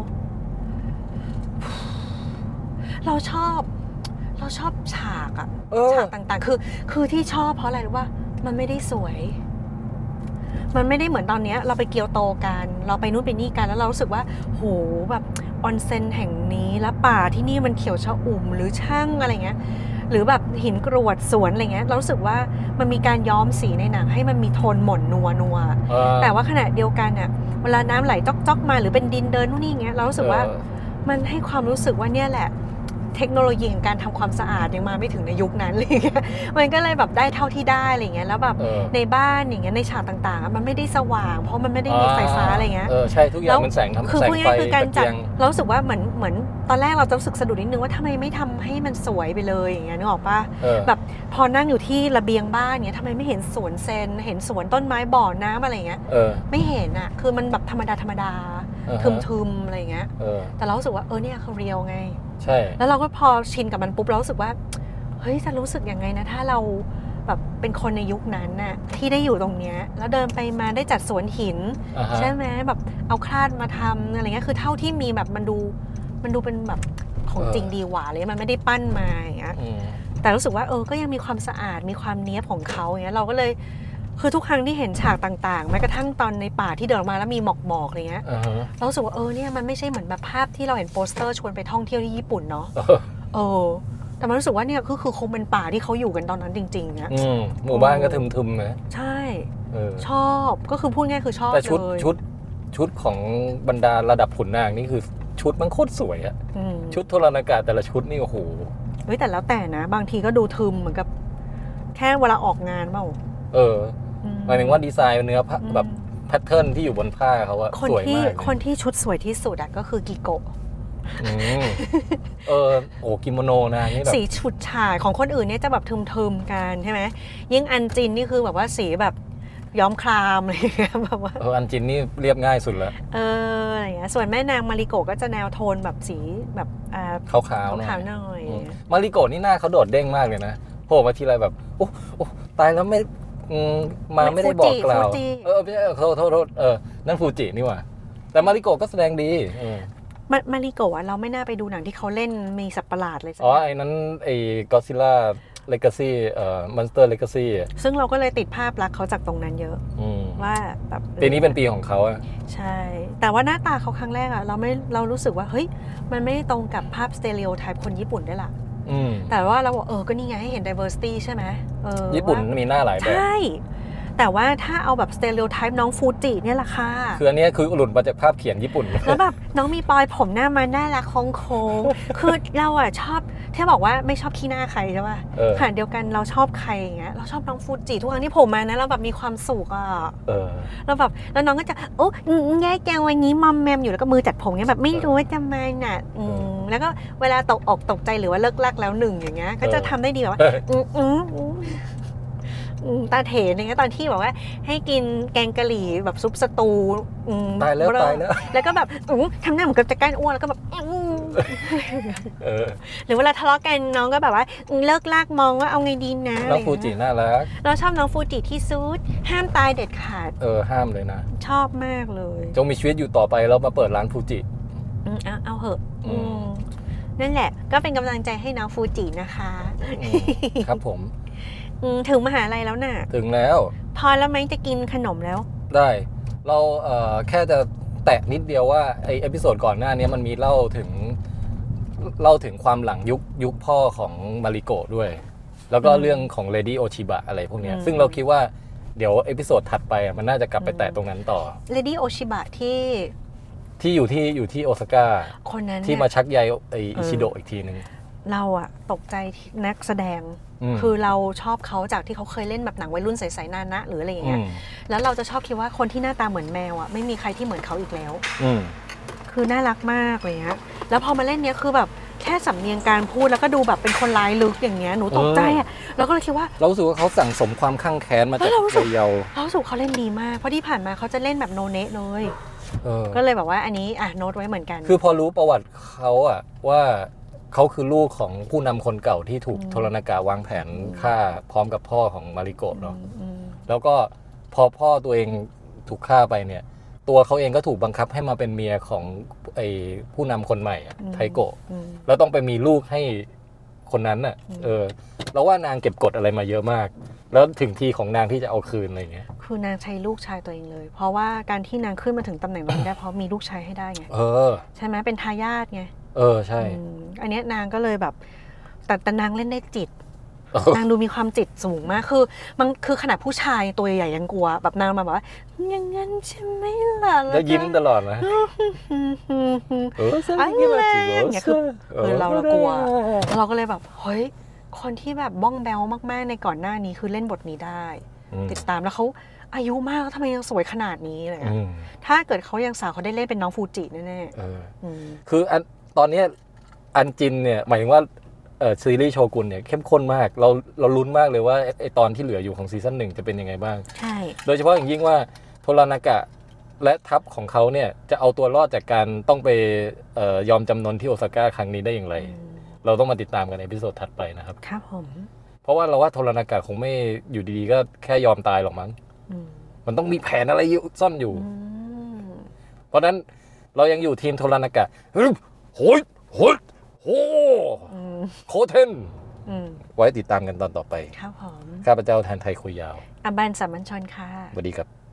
[SPEAKER 2] เราชอบ เราชอบฉากอะ
[SPEAKER 1] เออ
[SPEAKER 2] ฉากต่างๆ คือ คือที่ชอบเพราะอะไรรู้ป่ะมันไม่ได้สวย มันไม่ได้เหมือนตอนเนี้ยเราไปเกียวโตกัน เราไปนู่นไปนี่กันแล้วเรารู้สึกว่าโหแบบออนเซ็นแห่งนี้แล้วป่าที่นี่มันเขียวชอุ่มหรือช่างอะไรเงี้ย หรือแบบหินกรวดสวนอะไรเงี้ย เรารู้สึกว่ามันมีการย้อมสีในหนังให้มันมีโทนหม่นนัวนัว
[SPEAKER 1] เออ
[SPEAKER 2] แต่ว่าขณะเดียวกันเนี่ยเวลาน้ำไหลจ๊อกๆมาหรือเป็นดินเดินนู่นนี่อย่างเงี้ยเรารู้สึกว่า
[SPEAKER 1] เออ
[SPEAKER 2] มันให้ความรู้สึกว่าเนี่ยแหละเทคโนโลยีของการทำความสะอาดยังมาไม่ถึงในยุคนั้นเลยมันก็เลยแบบได้เท่าที่ได้อะไรเงี้ยแล้วแบบ
[SPEAKER 1] เออ
[SPEAKER 2] ในบ้านอย่างเงี้ยในฉากต่างๆอะมันไม่ได้สว่าง เพราะมันไม่ได้มีไฟฟ้าอะไรเงี้ย
[SPEAKER 1] เออใช่ทุกอย่างมันแสงทำ
[SPEAKER 2] คือ
[SPEAKER 1] แสง
[SPEAKER 2] พูด
[SPEAKER 1] ไฟ
[SPEAKER 2] ง่ายๆคือการ
[SPEAKER 1] ตะ
[SPEAKER 2] จัด
[SPEAKER 1] เกียง
[SPEAKER 2] เรารู้สึกว่าเหมือนเหมือนตอนแรกเราจะรู้สึกสะดุดนิดนึงว่าทำไมไม่ทำให้มันสวยไปเลยอย่างเงี้ยนึกออกปะ
[SPEAKER 1] เออ
[SPEAKER 2] แบบพอนั่งอยู่ที่ระเบียงบ้านเนี้ยทำไมไม่เห็นสวนเซนเห็นสวนต้นไม้บ่อน้ำอะไรเงี้ย
[SPEAKER 1] เออ
[SPEAKER 2] ไม่เห็นอะคือมันแบบธรรมดาธรรมดา
[SPEAKER 1] อ่าฮะ
[SPEAKER 2] ทึมๆอะไรเงี้ย
[SPEAKER 1] เออ
[SPEAKER 2] แต่เรารู้สึกว่าเออเนี่ยคือเรียลไง
[SPEAKER 1] ใช่
[SPEAKER 2] แล้วเราก็พอชินกับมันปุ๊บเรารู้สึกว่าเฮ้ยจะรู้สึกยังไงนะถ้าเราแบบเป็นคนในยุคนั้นน่ะที่ได้อยู่ตรงเนี้ยแล้วเดินไปมาได้จัดสวนหิน
[SPEAKER 1] อ่าฮะ
[SPEAKER 2] ใช่ไหมแบบเอาคลาดมาทำอะไรเงี้ยคือเท่าที่มีแบบมันดูมันดูเป็นแบบของจริงดีหว่าเลยมันไม่ได้ปั้นมาอย่างเงี้ย
[SPEAKER 1] อืม
[SPEAKER 2] แต่รู้สึกว่าเออก็ยังมีความสะอาดมีความเนี้ยบของเขาอย่างเงี้ยเราก็เลยคือทุกครั้งที่เห็นฉากต่างๆแม้กระทั่งตอนในป่าที่เดินออกมาแล้วมีหมอกๆอะไรเงี้ย
[SPEAKER 1] อ่าฮะ
[SPEAKER 2] เรารู้สึกว่าเออเนี่ยมันไม่ใช่เหมือนแบบภาพที่เราเห็นโปสเตอร์ชวนไปท่องเที่ยวที่ญี่ปุ่นเนาะ
[SPEAKER 1] เออ
[SPEAKER 2] เออแต่มันรู้สึกว่าเนี่ยก็คือคงเป็นป่าที่เขาอยู่กันตอนนั้นจริงๆนะ
[SPEAKER 1] อืมหมู่บ้านก็ทึมๆนะ
[SPEAKER 2] ใช่
[SPEAKER 1] เออ
[SPEAKER 2] ชอบก็คือพูดง่ายคือชอบ
[SPEAKER 1] แต่ชุด
[SPEAKER 2] เลย
[SPEAKER 1] ชุดชุดของบรรดาระดับขุนนางนี่คือชุดมันโคตรสวยอะ
[SPEAKER 2] อืม
[SPEAKER 1] ชุดโทรนากาศแต่ละชุดนี่โอ้โห
[SPEAKER 2] เฮ้ยแต่แล้วแต่นะ บางทีก็ดูทึมเหมือนกับ แค่เวลาออกงานเปล่า
[SPEAKER 1] เออ
[SPEAKER 2] อื
[SPEAKER 1] หมายถึงว่าดีไซน์เนื้อผ้า
[SPEAKER 2] อืม
[SPEAKER 1] แบบแพทเทิร์นที่อยู่บนผ้าเขาอะ
[SPEAKER 2] คน
[SPEAKER 1] สวย
[SPEAKER 2] ที่
[SPEAKER 1] มากเลย
[SPEAKER 2] คนที่ชุดสวยที่สุดอะก็คือกิโกะ
[SPEAKER 1] อืมเออโอ้กิโมโนนางนี่แบบ
[SPEAKER 2] สีฉุดฉาดของคนอื่นเนี่ยจะแบบทึมๆกันใช่ไหมยิ่งอันจินนี่คือแบบว่าสีแบบย้อมครามอะไรอย่างเงี้ยแบบว่า
[SPEAKER 1] เอออันจินนี่เรียบง่ายสุดแล้ว
[SPEAKER 2] เอออะไรอย่างเงี้ยส่วนแม่นางมาริโกะก็จะแนวโทนแบบสีแบบอ่า
[SPEAKER 1] ขาวๆหน่อย
[SPEAKER 2] ขาวๆหน่อย
[SPEAKER 1] อืมมาริโกะนี่หน้าเขาโดดเด้งมากเลยนะโผล่มาทีไรแบบโอ้โอ้ตายแล้วไม่อืมมาไม่ได้บอกกล่าวเออไม่ใช่โทษโทษโทษเออนั่นฟูจินี่หว่าแต่มาริโกะก็แสดงดีเออ
[SPEAKER 2] มามาริโกะอะเราไม่น่าไปดูหนังที่เขาเล่นมีสัตว์ประหลาดเลยสัก
[SPEAKER 1] อ๋อ
[SPEAKER 2] อย่าง
[SPEAKER 1] ไอ้นั้นไอ้ก็ซิล่าเลกาซี่เอ่อมอนสเตอร์เลกาซี่
[SPEAKER 2] ซึ่งเราก็เลยติดภาพลักษณ์เขาจากตรงนั้นเยอะ
[SPEAKER 1] อืม
[SPEAKER 2] ว่าแบบ
[SPEAKER 1] ปีนี้เป็นปีของเขาอะ
[SPEAKER 2] ใช่ แต่ว่าหน้าตาเขาครั้งแรกอะเราไม่เรารู้สึกว่าเฮ้ยมันไม่ได้ตรงกับภาพสเต r ร o โอไทป์คนญี่ปุ่นได้วยล่ะ
[SPEAKER 1] อืม
[SPEAKER 2] แต่ว่าเราบอกเออก็นี่ไงให้เห็น diversity ใช่ไหมเออ
[SPEAKER 1] ญี่ปุ่น
[SPEAKER 2] ว่า
[SPEAKER 1] มีหน้าหลายแบบ
[SPEAKER 2] ใช่แต่ว่าถ้าเอาแบบสเตเรียโอไทป์น้องฟูจิเนี่ยแหละค่ะ
[SPEAKER 1] คืออันนี้คือหลุดมาจากภาพเขียนญี่ปุ่น
[SPEAKER 2] แล้วแบบน้องมีปลอยผมหน้ามาน่ารักโค้งๆคือเราอะชอบที่บอกว่าไม่ชอบขี้หน้าใครใช่ป่ะ
[SPEAKER 1] เออ
[SPEAKER 2] ขณะเดียวกันเราชอบใครอย่างเงี้ยเราชอบน้องฟูจิทุกครั้งที่ผมมานะเราแบบมีความสุขอะ
[SPEAKER 1] เออ
[SPEAKER 2] แล้วแบบแล้วน้องก็จะโอ้แง่แกงวันนี้มอมแมมอยู่แล้วก็มือจัดผมเงี้ยแบบไม่รู้ว่าจะมาน่ะอืมแล้วก็เวลาตกอกตกใจหรือว่าเลิกลักแล้วหนึ่งอย่างเงี้ยก็จะทำได้ดีแบบว่า
[SPEAKER 1] เออ
[SPEAKER 2] อืมอืมอืมอืมตาเถนอย่างเงี้ยตอนที่บอกว่าให้กินแกงกะหรี่แบบซุปสตูอืม
[SPEAKER 1] ตายแล้ว
[SPEAKER 2] เบ้อ
[SPEAKER 1] ตายแล้ว
[SPEAKER 2] แล้วก็แบบอืมทำหน้าเหมือนกับจะใกล้อ้วนแล้วก็แบบอืม
[SPEAKER 1] เออ
[SPEAKER 2] หรือเวลาทะเลาะกันน้องก็แบบว่าอืมเลิกลากมองว่าเอาไงดีนะ
[SPEAKER 1] น้องฟูจิน่ารัก
[SPEAKER 2] เราชอบน้องฟูจิที่สุดห้ามตายเด็ดขาด
[SPEAKER 1] เออห้ามเลยนะ
[SPEAKER 2] ชอบมากเลย
[SPEAKER 1] จงมีชีวิตอยู่ต่อไปแล้วมาเปิดร้านฟูจิ
[SPEAKER 2] อืมเอาเอาเหอะ
[SPEAKER 1] อืม
[SPEAKER 2] อืมนั่นแหละ ก็เป็นกำลังใจให้น้องฟูจินะคะ
[SPEAKER 1] อืมครับผม
[SPEAKER 2] อืมถึงมหาลัยแล้วน่ะ
[SPEAKER 1] ถึงแล้ว
[SPEAKER 2] พอแล้วไหมจะกินขนมแล้ว
[SPEAKER 1] ได้ เราเอ่อแค่จะแตะนิดเดียวว่าไอเอพิโซดก่อนหน้านี้มันมีเล่าถึงเล่าถึงความหลังยุคยุคพ่อของมาริโกะด้วย แล้วก็
[SPEAKER 2] อืม
[SPEAKER 1] เรื่องของเลดี้โอชิบะอะไรพวกเนี้ย
[SPEAKER 2] อืม
[SPEAKER 1] ซึ่งเราคิดว่าเดี๋ยวเอพิโซดถัดไปอ่ะมันน่าจะกลับไปแตะตรงนั้นต่อ
[SPEAKER 2] เลดี้โอชิบะที่
[SPEAKER 1] ที่อยู่ที่อยู่ที่โอซาก้า
[SPEAKER 2] คนนั้น
[SPEAKER 1] ที่
[SPEAKER 2] เนี่ย
[SPEAKER 1] มาชักใยไอ
[SPEAKER 2] เออ
[SPEAKER 1] อิชิโดะอีกทีนึง
[SPEAKER 2] เราอะตกใจที่นักแสดง
[SPEAKER 1] อืม
[SPEAKER 2] คือเราชอบเขาจากที่เขาเคยเล่นแบบหนังวัยรุ่นใสๆนานะหรืออะไรอย่าง
[SPEAKER 1] อื
[SPEAKER 2] เงี้ย
[SPEAKER 1] ม
[SPEAKER 2] แล้วเราจะชอบคิดว่าคนที่หน้าตาเหมือนแมวอะไม่มีใครที่เหมือนเขาอีกแล้ว
[SPEAKER 1] อืม
[SPEAKER 2] คือน่ารักมากเลยฮะแล้วพอมาเล่นเนี้ยคือแบบแค่สำเนียงการพูดแล้วก็ดูแบบเป็นคนร้ายลึกอย่างเงี้ยหนูตกใจอะแล้วก็เลยคิดว่า
[SPEAKER 1] เรารู้สึกว่าเขาสั่งสมความข้างแค้นมาจาก
[SPEAKER 2] เฮ้ยเรารู้สึก
[SPEAKER 1] วัยเยาว์
[SPEAKER 2] เรารู้สึกเขาเล่นดีมากเพราะที่ผ่านมาเขาจะเล่นแบบโนเนะเลย
[SPEAKER 1] เออ
[SPEAKER 2] ก็เลยแบบว่าอันนี้อ่ะโน้ตไว้เหมือนกัน
[SPEAKER 1] คือพอรู้ประวัติเขาอะว่าเขาคือลูกของผู้นำคนเก่าที่ถูก
[SPEAKER 2] อืม
[SPEAKER 1] โทรนากาวางแผนฆ่าพร้อมกับพ่อของมาริโกะเนาะ
[SPEAKER 2] อืม
[SPEAKER 1] แล้วก็พอพ่อตัวเองถูกฆ่าไปเนี่ย ตัวเขาเองก็ถูกบังคับให้มาเป็นเมียของไอ้ผู้นำคนใหม่อะ
[SPEAKER 2] อืม
[SPEAKER 1] ไทโกะ
[SPEAKER 2] อืม
[SPEAKER 1] แล้วต้องไปมีลูกให้คนนั้นน่ะ
[SPEAKER 2] อืม
[SPEAKER 1] เออเราว่านางเก็บกดอะไรมาเยอะมาก แล้วถึงทีของนางที่จะเอาคืนอะไรเงี้ย
[SPEAKER 2] คือนางใช้ลูกชายตัวเองเลย เพราะว่าการที่นางขึ้นมาถึงตำแหน่งตรงนี้ได้เพราะมีลูกชายให้ได้ไง
[SPEAKER 1] เออ
[SPEAKER 2] ใช่ไหมเป็นทายาทไง
[SPEAKER 1] เออใช่
[SPEAKER 2] อืมอันเนี้ยนางก็เลยแบบแต่แต่นางเล่นได้จิต
[SPEAKER 1] เออ
[SPEAKER 2] นางดูมีความจิตสูงมาก คือมันคือขนาดผู้ชายตัวใหญ่ยังกลัว แบบนางมาแบบว่าอย่างงั้นใช่ไหมล่ะ
[SPEAKER 1] แล้วยิ้มตลอดนะเออ
[SPEAKER 2] ไอ้แรงเนี่ยคือเออเราเรากลัวแล้วเราก็เลยแบบเฮ้ยคนที่แบบบ้องแบวมากๆในก่อนหน้านี้คือเล่นบทนี้ได้
[SPEAKER 1] อืม
[SPEAKER 2] ติดตามแล้วเขาอายุมากแล้วทำไมยังสวยขนาดนี้อะไร
[SPEAKER 1] อื
[SPEAKER 2] เงี้ย
[SPEAKER 1] ม
[SPEAKER 2] ถ้าเกิดเขายังสาวเขาได้เล่นเป็นน้องฟูจิแน่
[SPEAKER 1] เออ
[SPEAKER 2] ๆอืม
[SPEAKER 1] คืออันตอนเนี้ยอันจินเนี่ยหมายถึงว่าเออซีรีส์โชกุนเนี่ยเข้มข้นมากเราเราลุ้นมากเลยว่าไอ้ไอตอนที่เหลืออยู่ของซีซั่นหนึ่งจะเป็นยังไงบ้าง
[SPEAKER 2] ใช่
[SPEAKER 1] โดยเฉพาะอย่างยิ่งว่าโทรานากะและทัพของเขาเนี่ยจะเอาตัวรอดจากการต้องไปเออยอมจำนนที่โอซาก้าครั้งนี้ได้อย่างไร
[SPEAKER 2] อืม
[SPEAKER 1] เราต้องมาติดตามกันในพิโซดถัดไปนะครับ
[SPEAKER 2] ครับผม
[SPEAKER 1] เพราะว่าเราว่าโทรานากะคงไม่อยู่ดีๆก็แค่ยอมตายหรอกมั้ง
[SPEAKER 2] อืม
[SPEAKER 1] มันต้องมีแผนอะไรอยู่ซ่อนอยู่
[SPEAKER 2] อืม
[SPEAKER 1] เพราะฉะนั้นเรายังอยู่ทีมโทรานากะฮึบโหยโหยโห
[SPEAKER 2] อืม
[SPEAKER 1] โคเทน
[SPEAKER 2] อืม
[SPEAKER 1] ไว้ติดตามกันตอนต่อไป
[SPEAKER 2] ครับผม
[SPEAKER 1] ข้าพเจ้าแทนไทยคุยยาว
[SPEAKER 2] อบันสามัญชนค่ะ
[SPEAKER 1] สวัสดีครับ